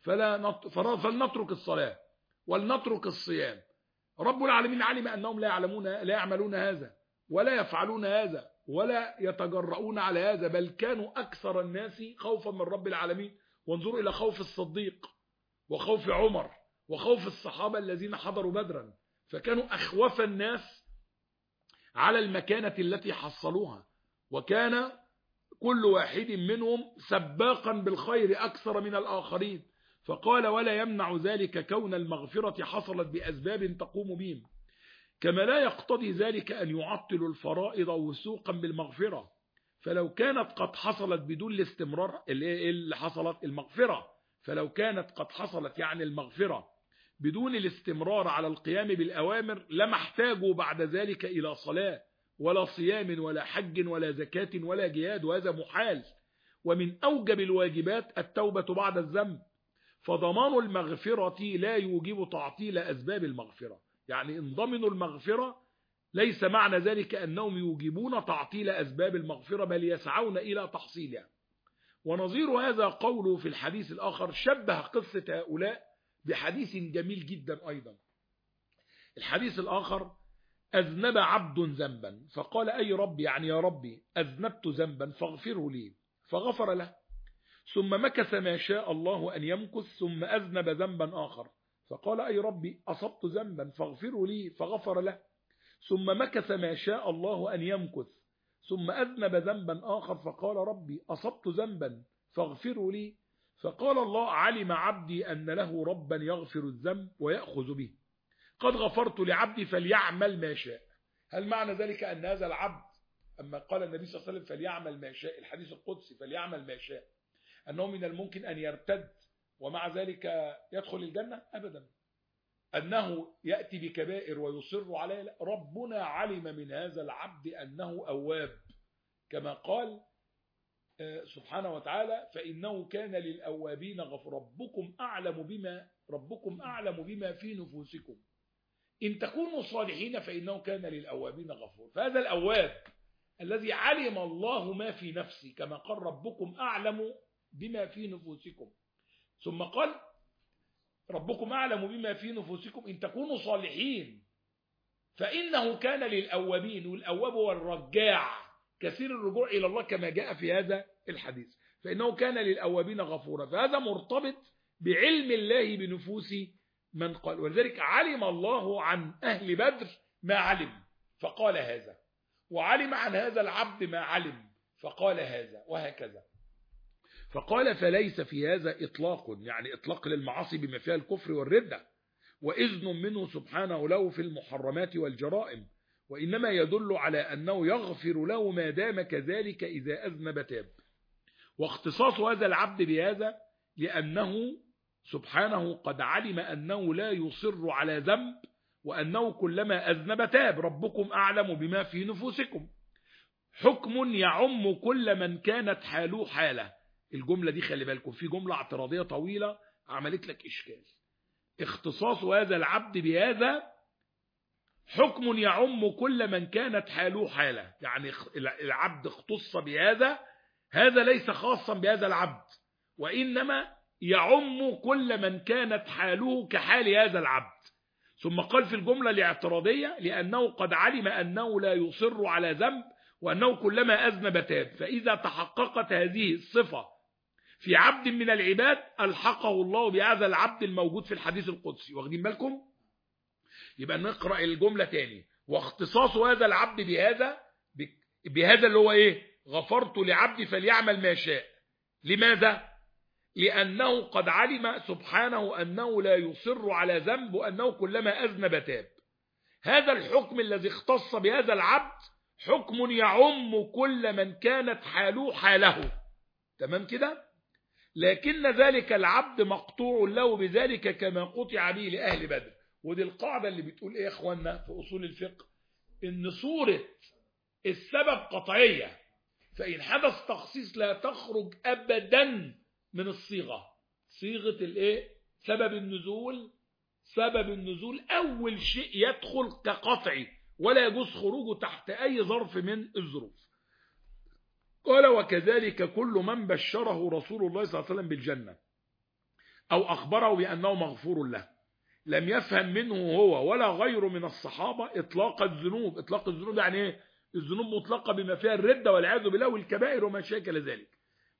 فلنترك الصلاة ولنترك الصيام؟ رب العالمين علم أنهم لا يعملون هذا ولا يفعلون هذا ولا يتجرؤون على هذا، بل كانوا أكثر الناس خوفا من رب العالمين. وانظروا إلى خوف الصديق وخوف عمر وخوف الصحابة الذين حضروا بدرا، فكانوا أخوف الناس على المكانة التي حصلوها، وكان كل واحد منهم سباقا بالخير أكثر من الآخرين. فقال ولا يمنع ذلك كون المغفرة حصلت بأسباب تقوم بهم، كما لا يقتضي ذلك أن يعطلوا الفرائض وثوقا بالمغفرة. فلو كانت قد حصلت بدون الاستمرار اللي حصلت المغفرة، فلو كانت قد حصلت يعني المغفرة بدون الاستمرار على القيام بالأوامر لما احتاجوا بعد ذلك إلى صلاة ولا صيام ولا حج ولا زكاة ولا جهاد، وهذا محال. ومن أوجب الواجبات التوبة بعد الذنب، فضمان المغفرة لا يوجب تعطيل أسباب المغفرة. يعني إن ضمنوا المغفرة ليس معنى ذلك أنهم يوجبون تعطيل أسباب المغفرة، بل يسعون إلى تحصيلها. ونظير هذا قوله في الحديث الآخر، شبه قصة هؤلاء بحديث جميل جدا أيضا. الحديث الآخر أذنب عبد ذنبا فقال أي رب، يعني يا ربي أذنبت ذنبا فاغفره لي، فغفر له. ثم مكث ما شاء الله أن يمكث ثم أذنب ذنبا آخر فقال أي ربي أصبت ذنبا فاغفره لي، فغفر له. ثم مكث ما شاء الله أن يمكث ثم أذنب ذنبا آخر فقال ربي أصبت ذنبا فاغفره لي، فقال الله علم عبدي أن له ربا يغفر الذنب ويأخذ به، قد غفرت لعبدي فليعمل ما شاء. هل معنى ذلك أن هذا العبد أما قال النبي صلى الله عليه وسلم فليعمل ما شاء، الحديث القدسي فليعمل ما شاء، أنه من الممكن أن يرتد ومع ذلك يدخل الجنة؟ أبدا. أنه يأتي بكبائر ويصر عليه؟ ربنا علم من هذا العبد أنه أواب، كما قال سبحانه وتعالى فإنه كان للأوابين غفور، ربكم أعلم بما في نفوسكم إن تكونوا صالحين فإنه كان للأوابين غفور. فهذا الأواب الذي علم الله ما في نفسه، كما قال ربكم أعلم بما في نفوسكم، ثم قال ربكم أعلم بما في نفوسكم إن تكونوا صالحين فإنه كان للأوابين، والأواب هو الرجاع كثير الرجوع إلى الله كما جاء في هذا الحديث، فإنه كان للأوابين غفورا. فهذا مرتبط بعلم الله بنفوس من قال، ولذلك علم الله عن أهل بدر ما علم فقال هذا، وعلم عن هذا العبد ما علم فقال هذا، وهكذا. فقال فليس في هذا إطلاق، يعني إطلاق للمعاصي بما فيها الكفر والردة، وإذن منه سبحانه له في المحرمات والجرائم، وإنما يدل على أنه يغفر له ما دام كذلك إذا أذنب تاب. واختصاص هذا العبد بهذا لأنه سبحانه قد علم أنه لا يصر على ذنب، وأنه كلما أذنب تاب. ربكم أعلم بما في نفوسكم، حكم يعم كل من كانت حاله حاله. الجملة دي خلي بالكم، في جملة اعتراضية طويلة عملت لك إشكال. اختصاص هذا العبد بهذا حكم يعم كل من كانت حاله حاله، يعني العبد اختص بهذا، هذا ليس خاصا بهذا العبد، وإنما يعم كل من كانت حاله كحال هذا العبد. ثم قال في الجملة الاعتراضية لأنه قد علم أنه لا يصر على ذنب، وأنه كلما أذنب تاب. فإذا تحققت هذه الصفة في عبد من العباد ألحقه الله بهذا العبد الموجود في الحديث القدسي. واخدين بالكم؟ يبقى نقرأ الجملة تاني. واختصاص هذا العبد بهذا اللي هو ايه؟ غفرت لعبدي فليعمل ما شاء. لماذا؟ لأنه قد علم سبحانه أنه لا يصر على ذنب، وأنه كلما أذنب تاب. هذا الحكم الذي اختص بهذا العبد حكم يعم كل من كانت حاله حاله. تمام كده؟ لكن ذلك العبد مقطوع له بذلك كما قطع به لأهل بدر. ودي القاعدة اللي بتقول ايه يا اخوانا في أصول الفقه؟ ان صورة السبب قطعية، فإن حدث تخصيص لا تخرج أبدا من الصيغة. صيغة الايه؟ سبب النزول أول شيء يدخل كقطعي، ولا يجوز خروجه تحت أي ظرف من الظروف. قال وكذلك كل من بشره رسول الله صلى الله عليه وسلم بالجنة أو أخبره بأنه مغفور له لم يفهم منه هو ولا غيره من الصحابة إطلاق الذنوب. إطلاق الذنوب يعني إيه؟ الذنوب مطلقة بما فيها الردة والعياذ بالله والكبائر وما شاكل ذلك.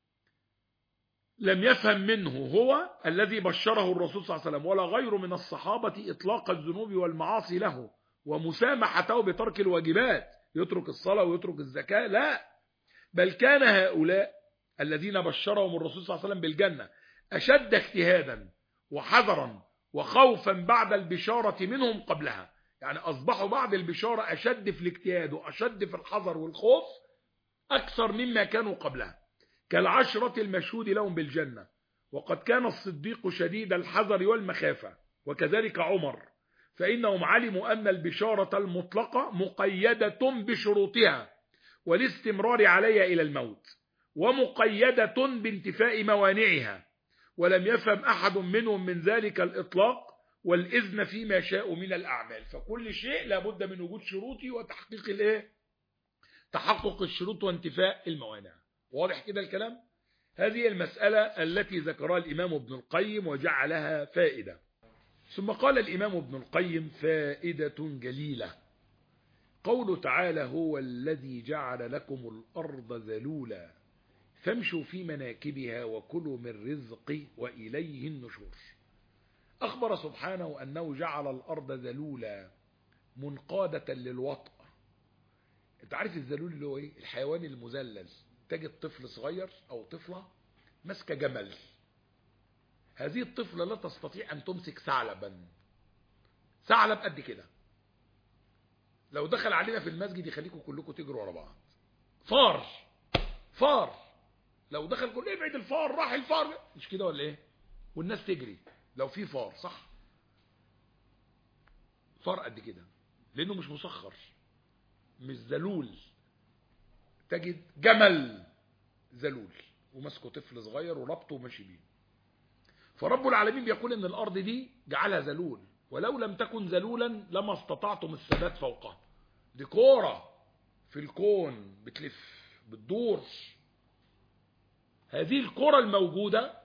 لم يفهم منه هو الذي بشره الرسول صلى الله عليه وسلم ولا غيره من الصحابة إطلاق الذنوب والمعاصي له ومسامحته بترك الواجبات، يترك الصلاة ويترك الزكاة، لا، بل كان هؤلاء الذين بشرهم الرسول صلى الله عليه وسلم بالجنة أشد اجتهادا وحذرا وخوفا بعد البشارة منهم قبلها. يعني أصبحوا بعد البشارة أشد في الاجتهاد وأشد في الحذر والخوف أكثر مما كانوا قبلها، كالعشرة المشهود لهم بالجنة. وقد كان الصديق شديد الحذر والمخافة، وكذلك عمر، فإنهم علموا أن البشارة المطلقة مقيدة بشروطها والاستمرار عليها إلى الموت، ومقيدة بانتفاء موانعها، ولم يفهم أحد منهم من ذلك الإطلاق والإذن فيما شاء من الأعمال. فكل شيء لابد من وجود شروطي وتحقيق الايه؟ تحقق الشروط وانتفاء الموانع. واضح كده الكلام؟ هذه المسألة التي ذكرها الإمام ابن القيم وجعلها فائدة. ثم قال الإمام ابن القيم فائدة جليلة قوله تعالى هو الذي جعل لكم الأرض ذلولا فامشوا في مناكبها وكلوا من رزقه وإليه النشور. أخبر سبحانه أنه جعل الأرض ذلولا منقادة للوطأ. انت عارف الذلول اللي هو ايه؟ الحيوان المذلل. تجد طفل صغير أو طفلة ماسكة جمل، هذه الطفلة لا تستطيع أن تمسك ثعلبا، ثعلب قد كده لو دخل علينا في المسجد يخليكم كلكم تجروا ورا بعض. فار لو دخل كل ابعد الفار، راح الفار، مش كده ولا ايه؟ والناس تجري لو في فار، صح؟ فار قد كده لانه مش مسخر، مش ذلول. تجد جمل ذلول ومسكه طفل صغير وربطه وماشي بيه. فرب العالمين بيقول ان الارض دي جعلها ذلول، ولو لم تكن ذلولا لما استطعتم الثبات فوقها. دي كورة في الكون بتلف بتدور. هذه الكرة الموجودة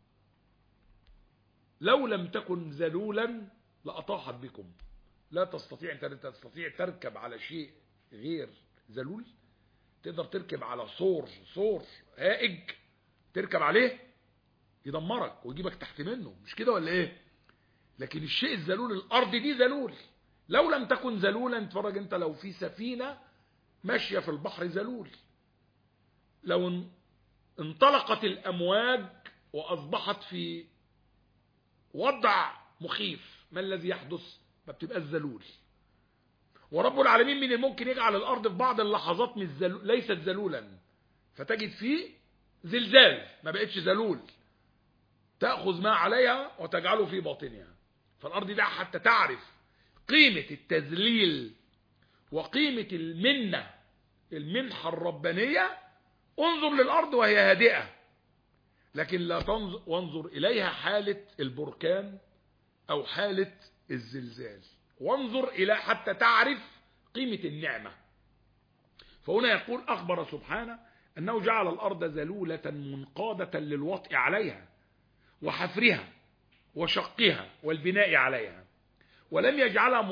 لو لم تكن ذلولا لأطاحت بكم. لا تستطيع، انت تستطيع تركب على شيء غير ذلول؟ تقدر تركب على صور هائج تركب عليه يدمرك ويجيبك تحت منه، مش كده ولا ايه؟ لكن الشيء الذلول، الارض دي ذلول. لو لم تكن ذلولا، اتفرج انت لو في سفينة ماشية في البحر ذلول، لو انطلقت الامواج واصبحت في وضع مخيف، ما الذي يحدث؟ ما بتبقى الذلول. ورب العالمين من الممكن يجعل الارض في بعض اللحظات ليست ذلولا، فتجد فيه زلزال، ما بقتش ذلول، تأخذ ما عليها وتجعله في باطنها. فالارض دي حتى تعرف قيمة التذليل وقيمة المنحة الربانية. انظر للارض وهي هادئة، لكن لا وانظر اليها حالة البركان او حالة الزلزال، وانظر الى حتى تعرف قيمة النعمة. فهنا يقول اخبر سبحانه انه جعل الارض ذلولة منقادة للوطء عليها وحفرها وشقها والبناء عليها، ولم يجعلها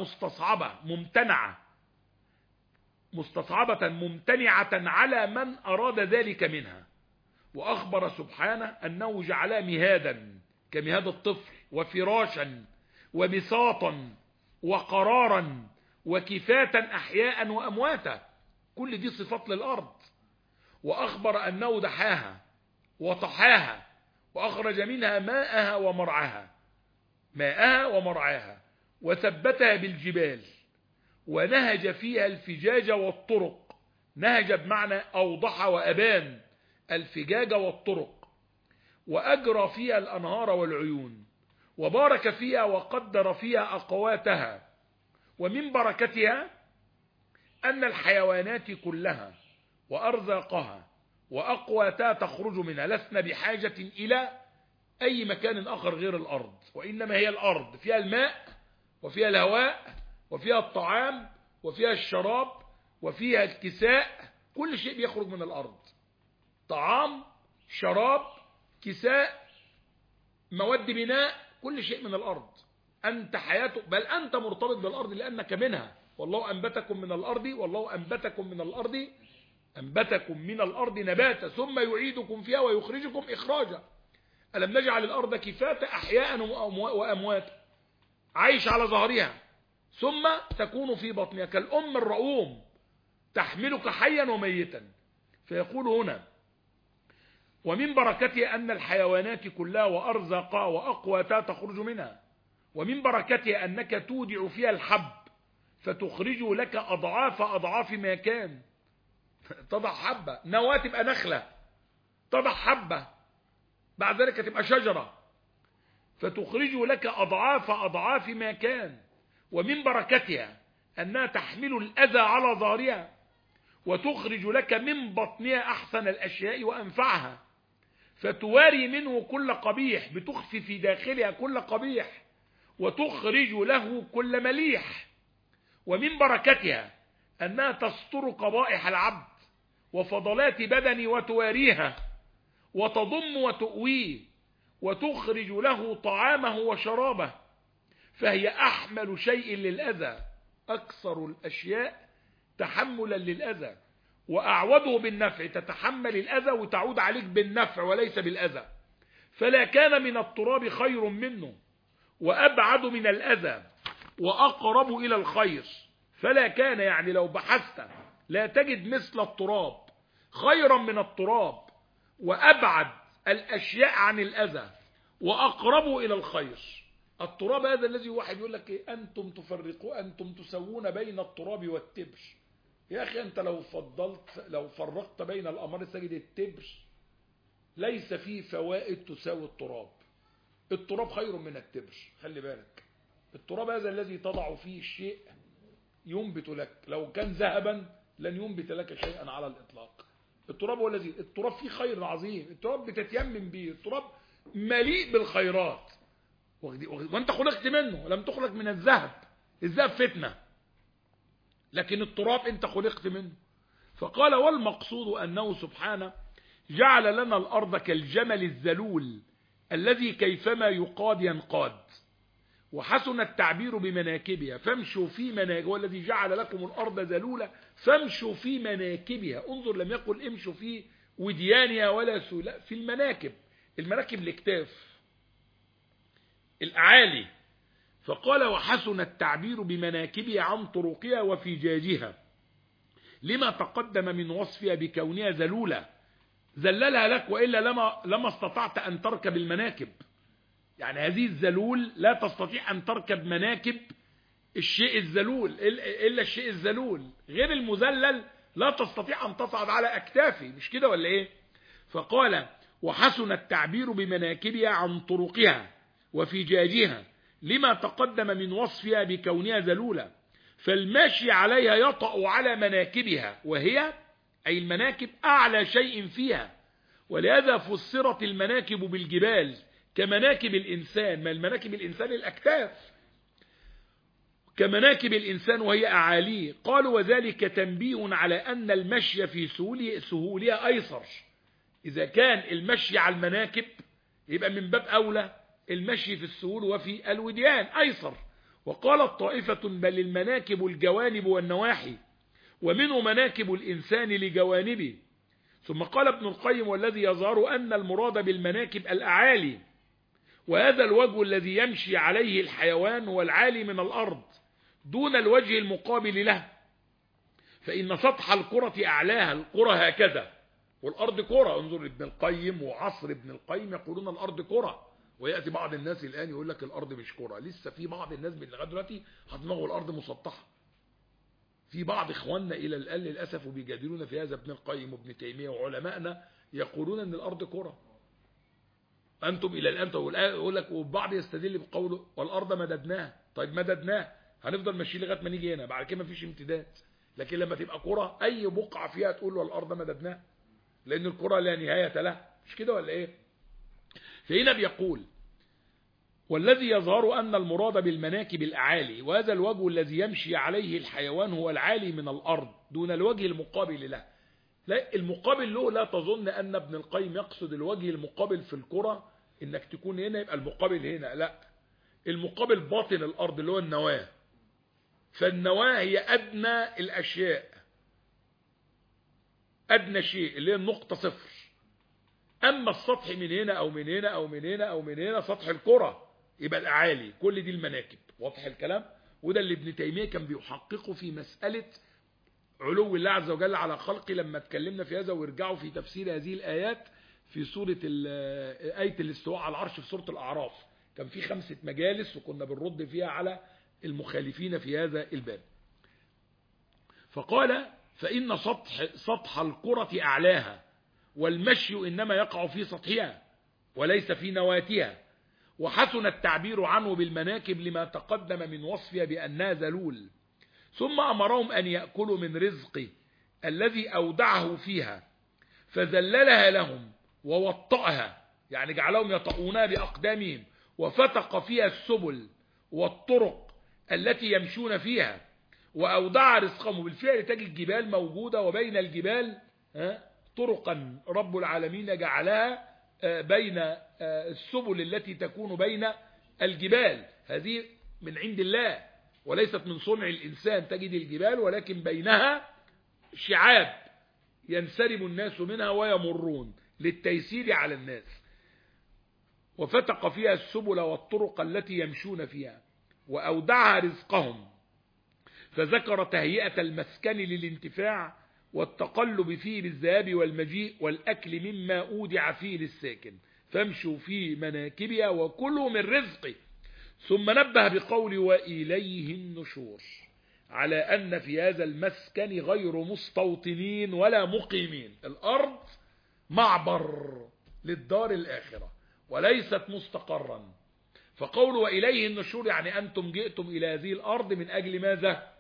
مستصعبة ممتنعة على من أراد ذلك منها. وأخبر سبحانه أنه جعلها مهادا كمهاد الطفل، وفراشا وبساطا وقرارا وكفاتا أحياء وأمواتا، كل دي صفات للأرض. وأخبر أنه دحاها وطحاها وأخرج منها ماءها ومرعاها وثبتها بالجبال، ونهج فيها الفجاج والطرق. نهج بمعنى أوضح وأبان الفجاج والطرق، وأجرى فيها الأنهار والعيون، وبارك فيها وقدر فيها أقواتها. ومن بركتها أن الحيوانات كلها وأرزاقها وأقواتها تخرج منها، لسنا بحاجة إلى أي مكان آخر غير الأرض، وإنما هي الأرض فيها الماء وفيها الهواء وفيها الطعام وفيها الشراب وفيها الكساء، كل شيء بيخرج من الأرض، طعام شراب كساء مواد بناء، كل شيء من الأرض. أنت حياته، بل أنت مرتبط بالأرض لأنك منها. والله أنبتكم من الأرض، والله أنبتكم من الأرض نباتا ثم يعيدكم فيها ويخرجكم إخراجا. ألم نجعل الأرض كفاتا أحياء وأمواتا، عايش على ظهرها ثم تكون في بطنها كالأم الرؤوم تحملك حيا وميتا. فيقول هنا ومن بركتها أن الحيوانات كلها وأرزاقها وأقواتها تخرج منها. ومن بركتها أنك تودع فيها الحب فتخرج لك أضعاف ما كان. تضع حبة، نواة تبقى نخلة، تضع حبة بعد ذلك تبقى شجرة، فتخرج لك أضعاف ما كان. ومن بركتها أنها تحمل الأذى على ظهرها وتخرج لك من بطنها أحسن الأشياء وأنفعها، فتواري منه كل قبيح، بتخفي في داخلها كل قبيح وتخرج له كل مليح. ومن بركتها أنها تستر قبائح العبد وفضلات بدني وتواريها وتضم وتؤويه وتخرج له طعامه وشرابه، فهي أحمل شيء للأذى، أكثر الأشياء تحملا للأذى، وأعوده بالنفع، تتحمل الأذى وتعود عليك بالنفع وليس بالأذى. فلا كان من التراب خير منه، وأبعد من الأذى، وأقرب إلى الخير. فلا كان، يعني لو بحثت لا تجد مثل التراب، خيرا من التراب، وأبعد الأشياء عن الأذى، وأقرب إلى الخير. التراب هذا الذي واحد يقول لك إيه؟ أنتم تفرقوا، أنتم تسوون بين التراب والتبر. يا أخي أنت لو فرقت بين الأمر الساجد، التبر ليس فيه فوائد تساوي التراب. التراب خير من التبر، خلي بالك. التراب هذا الذي تضع فيه الشيء ينبت لك، لو كان ذهبا لن ينبت لك شيئا على الإطلاق. التراب هو التراب فيه خير عظيم، التراب بتتيمم به، التراب مليء بالخيرات، وانت خلقت منه، لم تخلق من الذهب. الذهب فتنة، لكن التراب انت خلقت منه. فقال: والمقصود أنه سبحانه جعل لنا الأرض كالجمل الذلول الذي كيفما يقاد ينقاد، وحسن التعبير بمناكبها فامشوا في مناكبها، والذي جعل لكم الأرض ذلولة فامشوا في مناكبها. انظر، لم يقل امشوا في وديانها ولا سولا، في المناكب. المناكب الاكتاف الأعالي. فقال: وحسن التعبير بمناكبها عن طرقها وفجاجها لما تقدم من وصفها بكونها ذلولة، ذللها لك، وإلا لما استطعت أن تركب المناكب. يعني هذه الذلول لا تستطيع أن تركب مناكب الشيء الذلول إلا الشيء الذلول، غير المذلل لا تستطيع أن تصعد على أكتافي، مش كده ولا إيه؟ فقال: وحسن التعبير بمناكبها عن طرقها وفجاجها لما تقدم من وصفها بكونها ذلولة، فالماشي عليها يطأ على مناكبها، وهي أي المناكب أعلى شيء فيها. ولهذا فسرت المناكب بالجبال كمناكب الإنسان، ما المناكب الإنسان الأكتاف، كمناكب الإنسان وهي أعاليه. قالوا: وذلك تنبيه على أن المشي في سهولها أيسر. إذا كان المشي على المناكب يبقى من باب أولى المشي في السهول وفي الوديان أيسر. وقالت طائفة: بل المناكب الجوانب والنواحي، ومنه مناكب الإنسان لجوانبه. ثم قال ابن القيم: والذي يظهر أن المراد بالمناكب الأعالي، وهذا الوجه الذي يمشي عليه الحيوان هو العالي من الأرض دون الوجه المقابل له، فإن سطح الكرة أعلاها، الكرة هكذا والأرض كرة. انظر ابن القيم وعصر ابن القيم يقولون الأرض كرة، ويأتي بعض الناس الآن يقول لك الأرض مش كرة. لسه في بعض الناس لغاية دلوقتي هتدمغوا الأرض مسطحة. في بعض إخواننا إلى الآن للأسف وبيجادلون في هذا ابن القيم وابن تيمية وعلمائنا يقولون أن الأرض كرة. أنتم إلى الآن يقول لك، وبعض يستدل بقوله: والأرض مددناها. طيب مددناها، هنفضل ماشيين لغاية ما نيجي هنا، بعد كده مفيش امتداد. لكن لما تبقى كرة أي بقعة فيها تقول والأرض مددناها، لأن الكرة لا نهاية لها، مش كده ولا إيه؟ فهنا بيقول: والذي يظهر أن المراد بالمناكب الأعالي، وهذا الوجه الذي يمشي عليه الحيوان هو العالي من الأرض دون الوجه المقابل له. لا، المقابل له لا تظن أن ابن القيم يقصد الوجه المقابل في الكرة إنك تكون هنا يبقى المقابل هنا، لا، المقابل باطن الأرض اللي هو النواة. فالنواة هي أدنى الأشياء، أدنى شيء اللي هي النقطة صفر. أما السطح من هنا أو من هنا أو من هنا أو من هنا، سطح الكرة، يبقى الأعالي، كل دي المناكب. واضح الكلام؟ وده اللي ابن تيمية كان بيحققه في مسألة علو الله عز وجل على خلقه لما اتكلمنا في هذا. وارجعوا في تفسير هذه الآيات في سورة آية الاستواء على العرش في سورة الأعراف، كان في 5 مجالس وكنا بنرد فيها على المخالفين في هذا الباب. فقال: فإن سطح الكرة أعلاها، والمشي إنما يقع في سطحها وليس في نواتها. وحسن التعبير عنه بالمناكب لما تقدم من وصفها بأنها ذلول. ثم أمرهم أن يأكلوا من رزقه الذي أودعه فيها، فذللها لهم ووطأها، يعني جعلهم يطؤونها بأقدامهم، وفتق فيها السبل والطرق التي يمشون فيها، وأودع رزقهم. بالفعل تجد الجبال موجودة، وبين الجبال طرقا رب العالمين جعلها بين السبل التي تكون بين الجبال، هذه من عند الله. وليست من صنع الإنسان، تجد الجبال ولكن بينها شعاب ينسرب الناس منها ويمرون للتيسير على الناس. وفتق فيها السبل والطرق التي يمشون فيها، وأودعها رزقهم، فذكر تهيئة المسكن للانتفاع والتقلب فيه بالذهاب والمجيء والأكل مما أودع فيه للساكن، فامشوا في مناكبها وكلوا من رزقه. ثم نبه بقول وإليه النشور على أن في هذا المسكن غير مستوطنين ولا مقيمين، الأرض معبر للدار الآخرة وليست مستقرا. فقول وإليه النشور يعني أنتم جئتم إلى هذه الأرض من أجل ماذا؟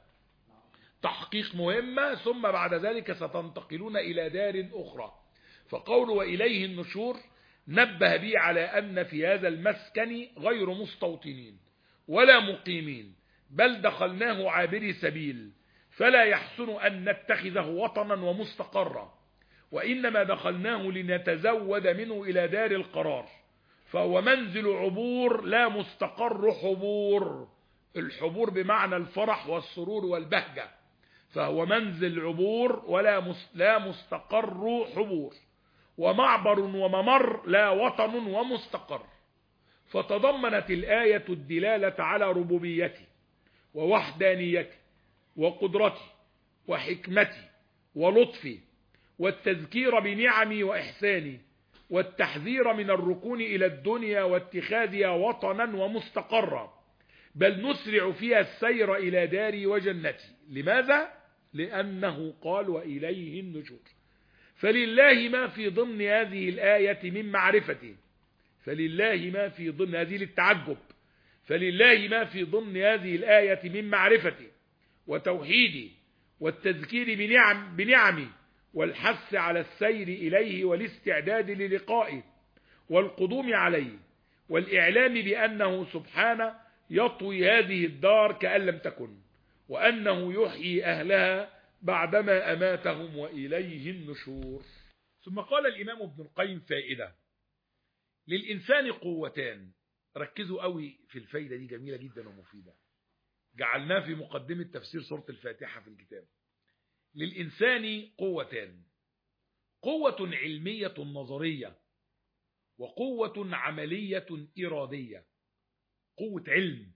تحقيق مهمة، ثم بعد ذلك ستنتقلون إلى دار أخرى. فقول وإليه النشور نبه به على أن في هذا المسكن غير مستوطنين ولا مقيمين، بل دخلناه عابري سبيل، فلا يحسن أن نتخذه وطنا ومستقرا، وإنما دخلناه لنتزود منه إلى دار القرار، فهو منزل عبور لا مستقر حبور. الحبور بمعنى الفرح والسرور والبهجة، فهو منزل عبور لا مستقر حبور، ومعبر وممر لا وطن ومستقر. فتضمنت الآية الدلالة على ربوبيته ووحدانيته وقدرته وحكمته ولطفه، والتذكير بنعمه وإحسانه، والتحذير من الركون إلى الدنيا واتخاذها وطنا ومستقرا، بل نسرع فيها السير إلى داري وجنتي. لماذا؟ لأنه قال وإليه النشور. فلله ما في ضمن هذه الآية من معرفته، فلله ما في ضمن هذه للتعجب، فلله ما في ضمن هذه الآية من معرفته وتوحيده والتذكير بنعمه والحث على السير إليه والاستعداد للقائه والقدوم عليه، والإعلام بأنه سبحانه يطوي هذه الدار كأن لم تكن، وأنه يحيي أهلها بعدما أماتهم وإليه النشور. ثم قال الإمام ابن القيم فائدة: للإنسان قوتان. ركزوا قوي في الفايدة دي، جميلة جدا ومفيدة، جعلناه في مقدمة تفسير سورة الفاتحة في الكتاب. للإنسان قوتان: قوة علمية نظرية، وقوة عملية إرادية. قوة علم،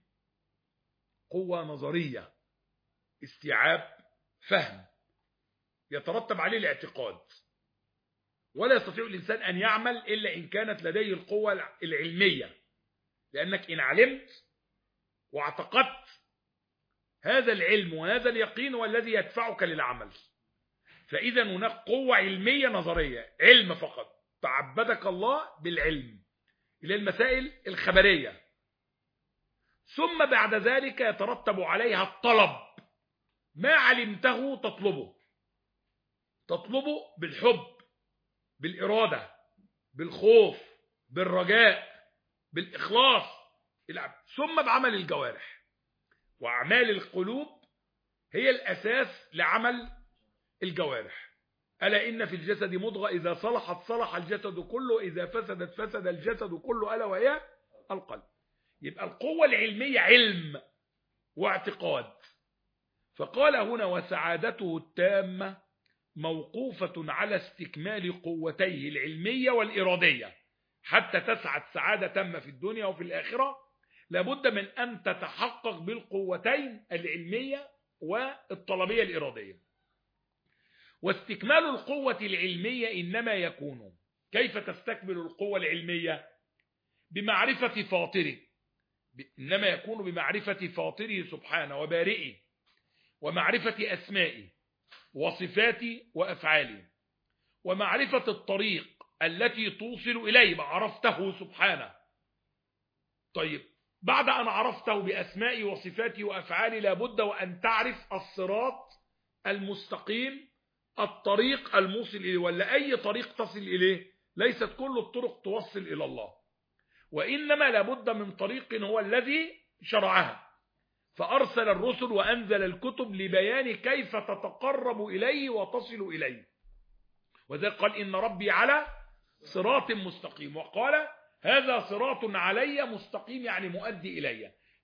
قوة نظرية، استيعاب، فهم، يترتب عليه الاعتقاد، ولا يستطيع الإنسان أن يعمل إلا إن كانت لديه القوة العلمية، لأنك إن علمت واعتقدت، هذا العلم وهذا اليقين هو الذي يدفعك للعمل. فإذا هناك قوة علمية نظرية، علم فقط، تعبدك الله بالعلم إلى المسائل الخبرية، ثم بعد ذلك يترتب عليها الطلب، ما علمته تطلبه بالحب، بالإرادة، بالخوف، بالرجاء، بالإخلاص، ثم بعمل الجوارح. وأعمال القلوب هي الأساس لعمل الجوارح. ألا إن في الجسد مضغة إذا صلحت صلح الجسد كله، إذا فسدت فسد الجسد كله، ألا وهي القلب. يبقى القوة العلمية علم واعتقاد. فقال هنا وسعادته التامة موقوفة على استكمال قوتيه العلمية والإرادية. حتى تسعد سعادة تامة في الدنيا وفي الآخرة لابد من أن تتحقق بالقوتين العلمية والطلبية الإرادية. واستكمال القوة العلمية إنما يكون، كيف تستكمل القوة العلمية؟ بمعرفة فاطره، إنما يكون بمعرفة فاطره سبحانه وبارئه، ومعرفة أسمائه وصفاته وأفعاله، ومعرفة الطريق التي توصل إليه، عرفته سبحانه. طيب بعد أن عرفته بأسمائه وصفاته وأفعاله لابد وأن تعرف الصراط المستقيم، الطريق الموصل إليه. ولا أي طريق تصل إليه؟ ليست كل الطرق توصل إلى الله، وإنما لابد من طريق هو الذي شرعها، فأرسل الرسل وأنزل الكتب لبيان كيف تتقرب إليه وتصل إليه. وذلك قال إن ربي على صراط مستقيم، وقال هذا صراط علي مستقيم، يعني مؤدي إلي.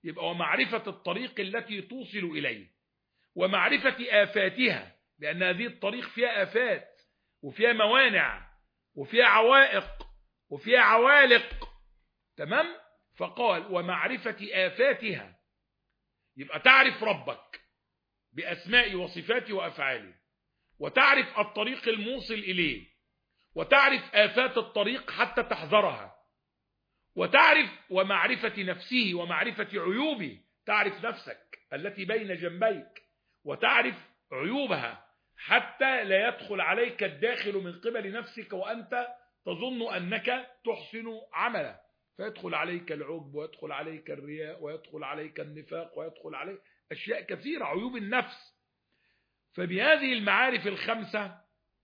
يبقى ومعرفة الطريق التي توصل إليه، ومعرفة آفاتها، لأن هذه الطريق فيها آفات وفيها موانع وفيها عوائق وفيها عوالق. تمام؟ فقال ومعرفة آفاتها، يبقى تعرف ربك بأسماء وصفاته وأفعاله، وتعرف الطريق الموصل إليه، وتعرف آفات الطريق حتى تحذرها، وتعرف ومعرفة نفسه ومعرفة عيوبه، تعرف نفسك التي بين جنبيك وتعرف عيوبها حتى لا يدخل عليك الداخل من قبل نفسك وأنت تظن أنك تحسن عملا، فيدخل عليك العجب ويدخل عليك الرياء ويدخل عليك النفاق ويدخل عليك أشياء كثيرة، عيوب النفس. فبهذه المعارف الخمسة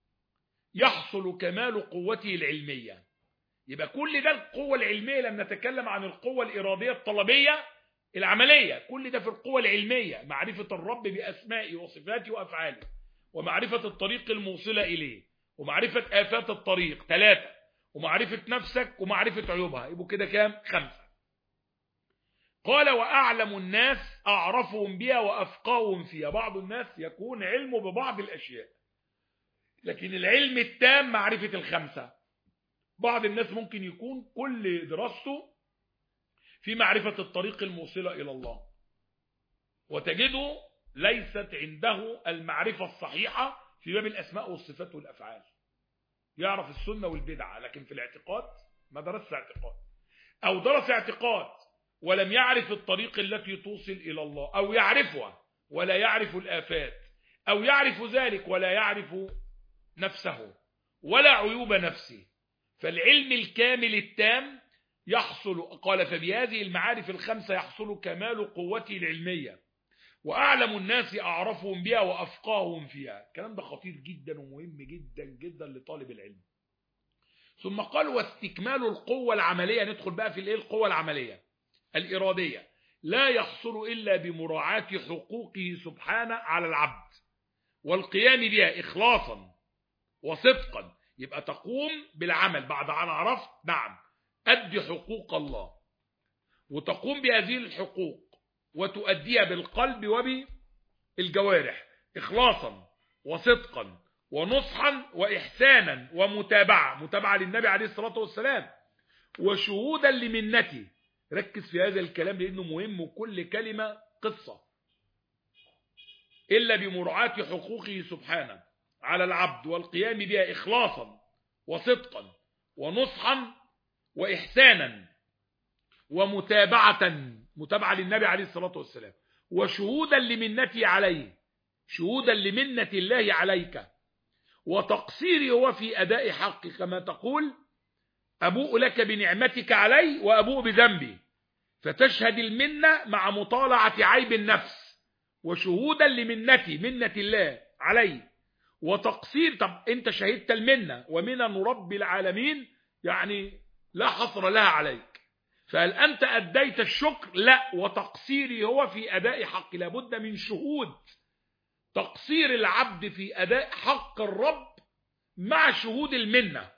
يحصل كمال قوته العلمية. يبقى كل ده القوة العلمية، لما نتكلم عن القوة الإرادية الطلبية العملية، كل ده في القوة العلمية، معرفة الرب بأسمائه وصفاته وأفعاله، ومعرفة الطريق الموصلة إليه، ومعرفة آفات الطريق 3، ومعرفة نفسك ومعرفة عيوبها، يبقوا كده كام؟ 5. قال وأعلم الناس أعرفهم بها وأفقاهم فيها. بعض الناس يكون علمه ببعض الأشياء، لكن العلم التام معرفة ال5. بعض الناس ممكن يكون كل دراسته في معرفة الطريق الموصلة إلى الله، وتجده ليست عنده المعرفة الصحيحة في باب الأسماء والصفات والأفعال. يعرف السنة والبدعة، لكن في الاعتقاد ما درس اعتقاد، أو درس اعتقاد ولم يعرف الطريق التي توصل إلى الله، أو يعرفها ولا يعرف الآفات، أو يعرف ذلك ولا يعرف نفسه ولا عيوب نفسه. فالعلم الكامل التام يحصل، قال فبهذه المعارف ال5 يحصل كمال قوته العلمية، وأعلم الناس أعرفهم بها وأفقاهم فيها. الكلام ده خطير جدا ومهم جدا جدا لطالب العلم. ثم قال واستكمال القوة العملية. ندخل بقى في القوة العملية الإرادية، لا يحصل إلا بمراعاة حقوقه سبحانه على العبد والقيام بها إخلاصا وصدقا. يبقى تقوم بالعمل بعد أن عرفت، نعم، أدي حقوق الله، وتقوم بهذه الحقوق وتؤديها بالقلب وبالجوارح إخلاصا وصدقا ونصحا وإحسانا ومتابعة للنبي عليه الصلاة والسلام، وشهودا لمنته. ركز في هذا الكلام لأنه مهم، وكل كلمة قصة. إلا بمراعاة حقوقه سبحانه على العبد والقيام بها إخلاصا وصدقا ونصحا وإحسانا متابعة للنبي عليه الصلاة والسلام، وشهودا لمنته عليه، شهودا لمنة الله عليك، وتقصيره هو في أداء حقك، كما تقول أبوء لك بنعمتك علي وأبوء بذنبي، فتشهد المنة مع مطالعة عيب النفس، وشهودا لمنتي، منة الله علي، وتقصير. طب أنت شهدت المنة، ومنن رب العالمين يعني لا حصر لها عليك، فهل أنت أديت الشكر؟ لا. وتقصيري هو في أداء حق، لابد من شهود تقصير العبد في أداء حق الرب مع شهود المنة.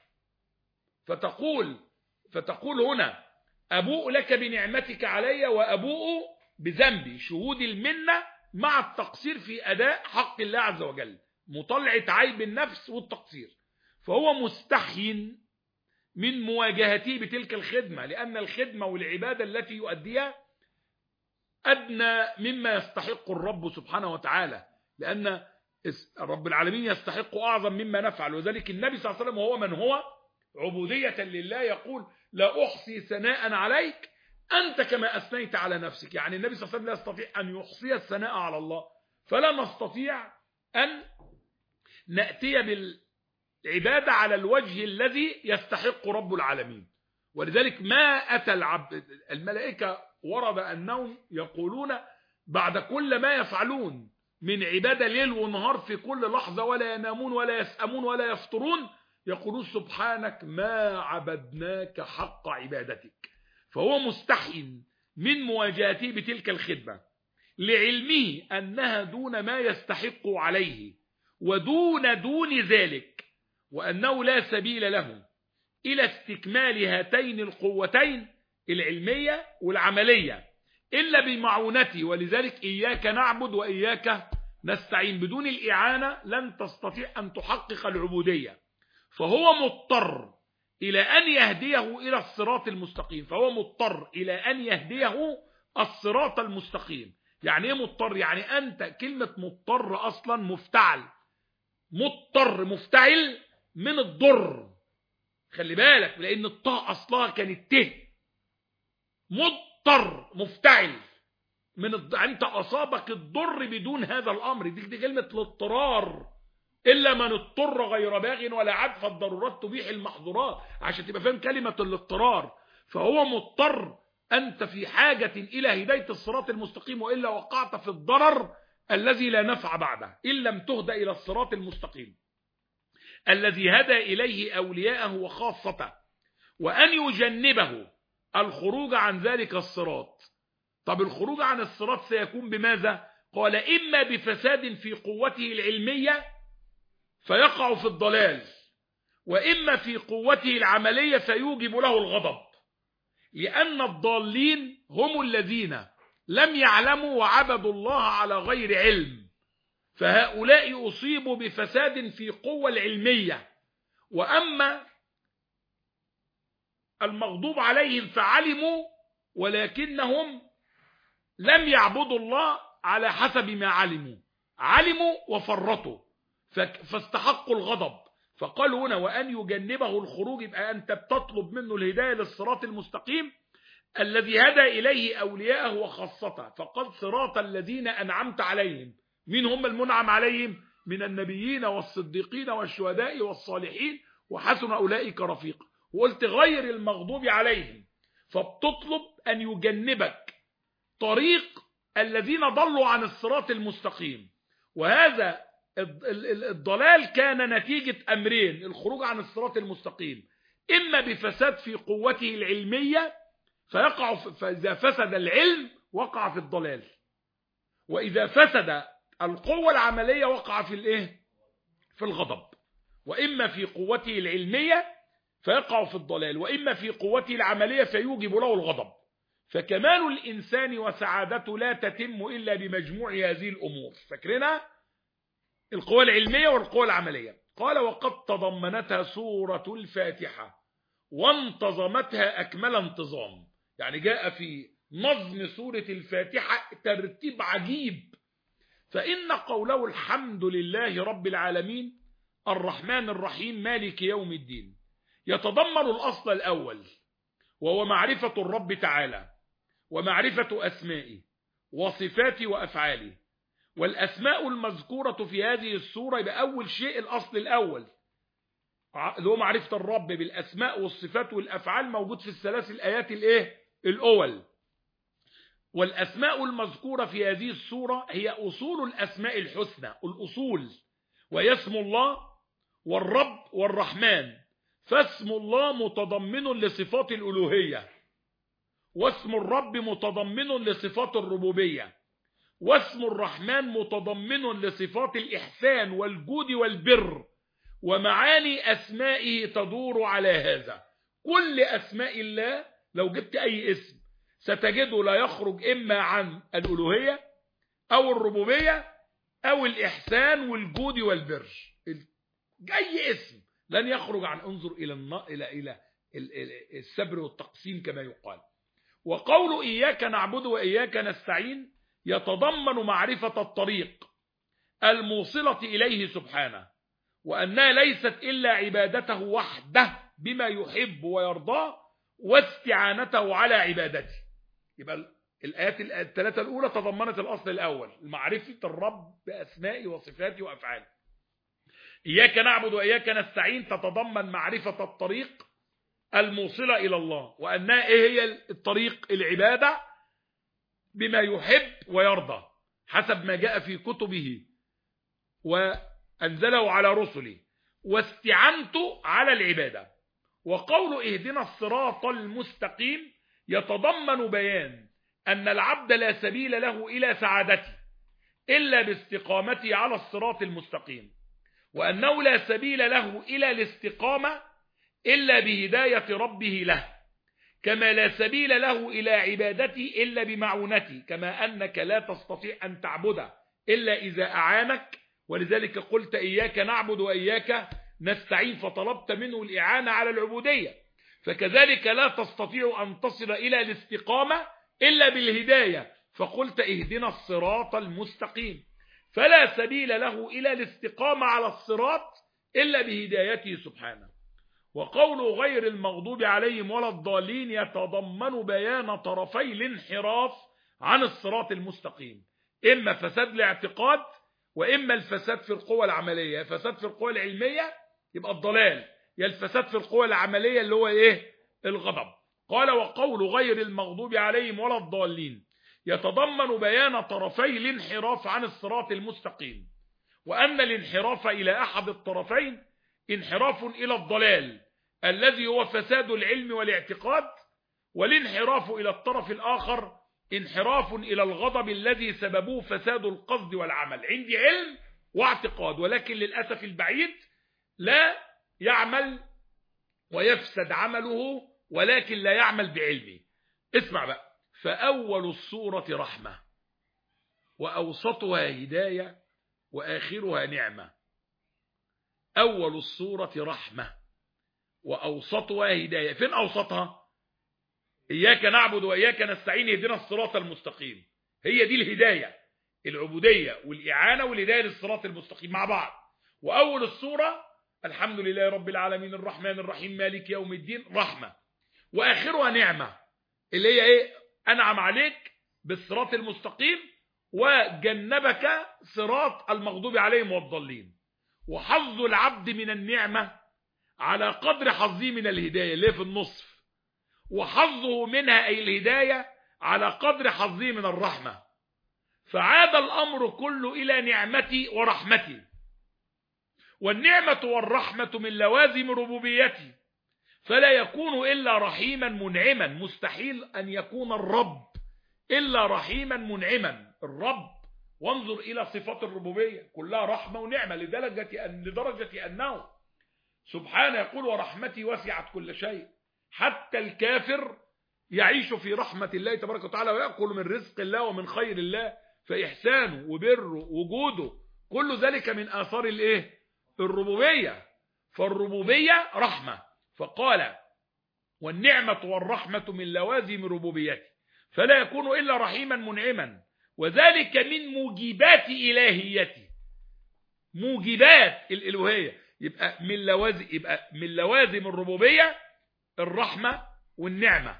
فتقول هنا أبوء لك بنعمتك علي وأبوء بذنبي، شهود المنة مع التقصير في أداء حق الله عز وجل، مطلعة عيب النفس والتقصير. فهو مستحي من مواجهته بتلك الخدمة، لأن الخدمة والعبادة التي يؤديها أدنى مما يستحق الرب سبحانه وتعالى، لأن رب العالمين يستحق أعظم مما نفعل. وذلك النبي صلى الله عليه وسلم وهو من هو عبودية لله يقول لا أحصي ثناء عليك أنت كما أثنيت على نفسك. يعني النبي صلى الله عليه وسلم لا يستطيع أن يحصي الثناء على الله، فلا نستطيع أن نأتي بالعبادة على الوجه الذي يستحق رب العالمين. ولذلك ما أتى العبد، الملائكة ورد أنهم يقولون بعد كل ما يفعلون من عبادة ليل ونهار في كل لحظة، ولا ينامون ولا يسأمون ولا يفطرون، يقولون سبحانك ما عبدناك حق عبادتك. فهو مستحي من مواجهته بتلك الخدمة، لعلمه أنها دون ما يستحق عليه ودون ذلك، وأنه لا سبيل له إلى استكمال هاتين القوتين العلمية والعملية، إلا بمعونتي، ولذلك إياك نعبد وإياك نستعين. بدون الإعانة لن تستطيع أن تحقق العبودية. فهو مضطر إلى أن يهديه إلى الصراط المستقيم، فهو مضطر إلى أن يهديه الصراط المستقيم. يعني إيه مضطر؟ يعني أنت كلمة مضطر أصلا مفتعل، مضطر مفتعل من الضر، خلي بالك، لأن الطاء أصلها كانت ته. مضطر مفتعل من أنت أصابك الضر بدون هذا الأمر، دي كلمة الاضطرار. إلا من اضطر غير باغ ولا عاد فالضرورات تبيح المحظورات، عشان تبقى فاهم كلمة الاضطرار. فهو مضطر، أنت في حاجة إلى هداية الصراط المستقيم، وإلا وقعت في الضرر الذي لا نفع بعده إن لم تهدى إلى الصراط المستقيم الذي هدى إليه أولياءه وخاصته، وأن يجنبه الخروج عن ذلك الصراط. طب الخروج عن الصراط سيكون بماذا؟ قال إما بفساد في قوته العلمية فيقع في الضلال، وإما في قوته العملية فيوجب له الغضب، لأن الضالين هم الذين لم يعلموا وعبدوا الله على غير علم، فهؤلاء أصيبوا بفساد في قوة العلمية. وأما المغضوب عليهم فعلموا ولكنهم لم يعبدوا الله على حسب ما علموا وفرطوا فاستحقوا الغضب. فقالوا هنا وأن يجنبه الخروج، يبقى أنت بتطلب منه الهداية للصراط المستقيم الذي هدى إليه أولياءه وخاصته. فقد صراط الذين أنعمت عليهم. مين هم المنعم عليهم؟ من النبيين والصديقين والشهداء والصالحين وحسن أولئك رفيقا. وقلت غير المغضوب عليهم، فبتطلب أن يجنبك طريق الذين ضلوا عن الصراط المستقيم. وهذا الضلال كان نتيجة أمرين: الخروج عن الصراط المستقيم إما بفساد في قوته العلمية فإذا فسد العلم وقع في الضلال، وإذا فسد القوة العملية وقع في الغضب. وإما في قوته العلمية فيقع في الضلال، وإما في قوته العملية فيوجب له الغضب. فكمال الإنسان وسعادته لا تتم إلا بمجموع هذه الأمور. فاكرنا القوة العلمية والقوة العملية. قال وقد تضمنتها سورة الفاتحة وانتظمتها أكمل انتظام. يعني جاء في نظم سورة الفاتحة ترتيب عجيب. فإن قوله الحمد لله رب العالمين الرحمن الرحيم مالك يوم الدين يتضمن الأصل الأول، وهو معرفة الرب تعالى ومعرفة أسمائه وصفاته وأفعاله. والأسماء المذكورة في هذه السورة يبقى أول شيء الأصل الأول اللي هو معرفة الرب بالأسماء والصفات والأفعال، موجود في الثلاث الآيات الأول. والأسماء المذكورة في هذه السورة هي أصول الأسماء الحسنى، الأصول، وهي اسم الله والرب والرحمن. فاسم الله متضمن لصفات الألوهية، واسم الرب متضمن لصفات الربوبية، واسم الرحمن متضمن لصفات الإحسان والجود والبر. ومعاني أسمائه تدور على هذا. كل أسماء الله لو جبت أي اسم ستجده لا يخرج إما عن الألوهية أو الربوبية أو الإحسان والجود والبر. أي اسم لن يخرج عن انظر إلى السبر والتقسيم كما يقال. وقول إياك نعبد وإياك نستعين يتضمن معرفة الطريق الموصلة إليه سبحانه، وأنها ليست إلا عبادته وحده بما يحب ويرضاه واستعانته على عبادته. يبقى الآيات الثلاثة الأولى تضمنت الأصل الأول: معرفة الرب بأسمائه وصفاته وأفعاله. إياك نعبد وإياك نستعين تتضمن معرفة الطريق الموصلة إلى الله، وأنها إيه هي الطريق؟ العبادة بما يحب ويرضى حسب ما جاء في كتبه وأنزله على رسله، واستعنته على العبادة. وقول اهدنا الصراط المستقيم يتضمن بيان أن العبد لا سبيل له إلى سعادته إلا باستقامته على الصراط المستقيم، وأنه لا سبيل له إلى الاستقامة إلا بهداية ربه له، كما لا سبيل له إلى عبادتي إلا بمعونتي، كما أنك لا تستطيع أن تعبده إلا إذا أعانك، ولذلك قلت إياك نعبد وإياك نستعين، فطلبت منه الإعانة على العبودية. فكذلك لا تستطيع أن تصل إلى الاستقامة إلا بالهداية، فقلت اهدنا الصراط المستقيم. فلا سبيل له إلى الاستقامة على الصراط إلا بهدايته سبحانه. وقول غير المغضوب عليهم ولا الضالين يتضمن بيان طرفي الانحراف عن الصراط المستقيم، إما فساد الاعتقاد وإما الفساد في القوى العملية. فساد في القوى العلمية يبقى الضلال، يا الفساد في القوى العملية اللي هو إيه؟ الغضب. قال وقول غير المغضوب عليهم ولا الضالين يتضمن بيان طرفي الانحراف عن الصراط المستقيم، وأن الانحراف إلى أحد الطرفين انحراف إلى الضلال الذي هو فساد العلم والاعتقاد، والانحراف إلى الطرف الآخر انحراف إلى الغضب الذي سببه فساد القصد والعمل. عندي علم واعتقاد، ولكن للأسف البعيد لا يعمل ويفسد عمله، ولكن لا يعمل بعلمه. اسمع بقى، فأول الصورة رحمة، وأوسطها هداية، وآخرها نعمة. أول الصورة رحمة وأوسطها هداية. فين أوسطها؟ إياك نعبد وإياك نستعين اهدنا الصراط المستقيم. هي دي الهداية، العبودية والإعانة والهداية للصراط المستقيم مع بعض. وأول الصورة الحمد لله رب العالمين الرحمن الرحيم مالك يوم الدين، رحمة. وآخرها نعمة، اللي هي إيه؟ أنعم عليك بالصراط المستقيم وجنبك صراط المغضوب عليهم والضالين. وحظ العبد من النعمة على قدر حظه من الهداية اللي في النصف، وحظه منها أي الهداية على قدر حظه من الرحمة. فعاد الأمر كله إلى نعمتي ورحمتي. والنعمة والرحمة من لوازم ربوبيتي، فلا يكون إلا رحيما منعما. مستحيل أن يكون الرب إلا رحيما منعما. الرب، وانظر إلى صفات الربوبية كلها رحمة ونعمة، لدرجة أنه سبحانه يقول ورحمتي وسعت كل شيء. حتى الكافر يعيش في رحمة الله تبارك وتعالى، ويأكل من رزق الله ومن خير الله، فإحسانه وبره وجوده كل ذلك من آثار الإيه؟ الربوبية. فالربوبية رحمة. فقال والنعمة والرحمة من لوازم ربوبيتي، فلا يكون إلا رحيما منعما، وذلك من موجبات إلهيتي. موجبات الإلوهية يبقى من لوازم الربوبية الرحمة والنعمة،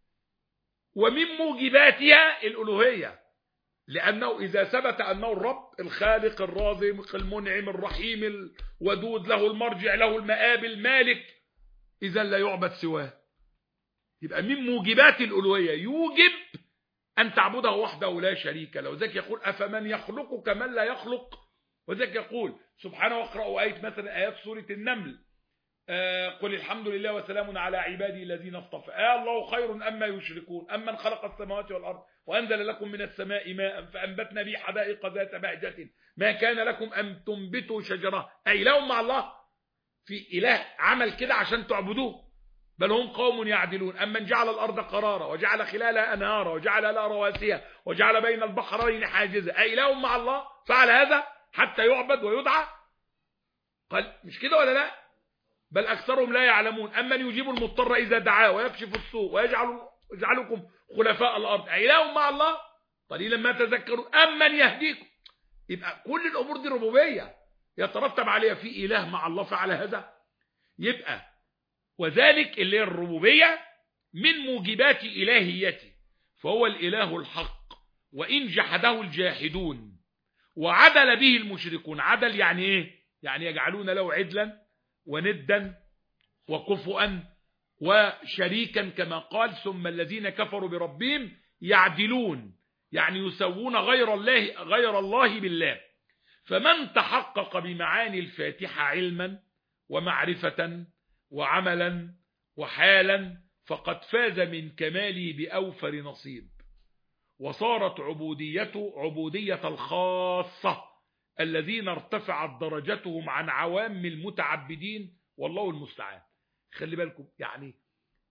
ومن موجباتها الألوهية، لأنه إذا ثبت أنه الرب الخالق الرازق المنعم الرحيم الودود له المرجع له المآب المالك، إذا لا يعبد سواه. يبقى من موجبات الألوهية يوجب أن تعبده وحده لا شريك له. وذلك يقول أفمن يخلق كمن لا يخلق. وذلك يقول سبحانه واقرأوا آية مثلا آيات سورة النمل قل الحمد لله وسلام على عبادي الذين اصطفى الله خير أما يشركون أمن خلق السماوات والأرض وأنزل لكم من السماء ماء فأنبتنا به حدائق ذات بهجة ما كان لكم أن تنبتوا شجرة. أي لهم مع الله في إله عمل كده عشان تعبدوه؟ بل هم قوم يعدلون. أمن جعل الأرض قرارا وجعل خلالها أنهارا وجعل لها رواسي وجعل بين البحرين حاجزا. أي لهم مع الله فعل هذا حتى يعبد ويدعى؟ قال مش كده ولا لا؟ بل أكثرهم لا يعلمون. أمن يجيب المضطر إذا دعاه ويكشف السوء ويجعلكم خلفاء الأرض. أي لهم مع الله قليلا ما تذكرون. أمن يهديكم. يبقى كل الأمور دي ربوبية يترتب عليها في إله مع الله فعل هذا. يبقى وذلك اللي هي الربوبية من موجبات إلهيته، فهو الإله الحق وإن جحده الجاحدون وعدل به المشركون. عدل يعني إيه؟ يعني يجعلون له عدلا وندا وكفؤا وشريكا، كما قال ثم الذين كفروا بربهم يعدلون، يعني يسوون غير الله بالله. فمن تحقق بمعاني الفاتحة علما ومعرفة وعملا وحالا فقد فاز من كماله بأوفر نصيب، وصارت عبوديته عبودية الخاصة الذين ارتفعت درجتهم عن عوام المتعبدين، والله المستعان. خلي بالكم، يعني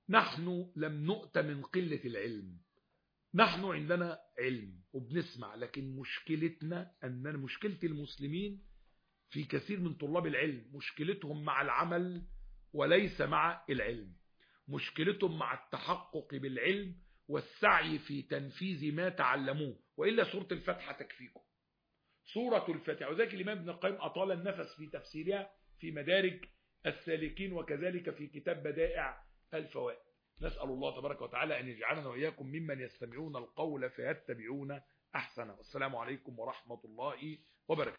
نحن لم نؤت من قلة العلم، نحن عندنا علم وبنسمع، لكن مشكلتنا أننا مشكلة المسلمين في كثير من طلاب العلم مشكلتهم مع العمل وليس مع العلم، مشكلتهم مع التحقق بالعلم والسعي في تنفيذ ما تعلموه، وإلا سورة الفاتحة تكفيكم. سورة الفاتحة، وذلك الإمام ابن القيم أطال النفس في تفسيرها في مدارج السالكين، وكذلك في كتاب بدائع الفوائد. نسأل الله تبارك وتعالى أن يجعلنا وإياكم ممن يستمعون القول فيتبعون أحسنه. والسلام عليكم ورحمة الله وبركاته.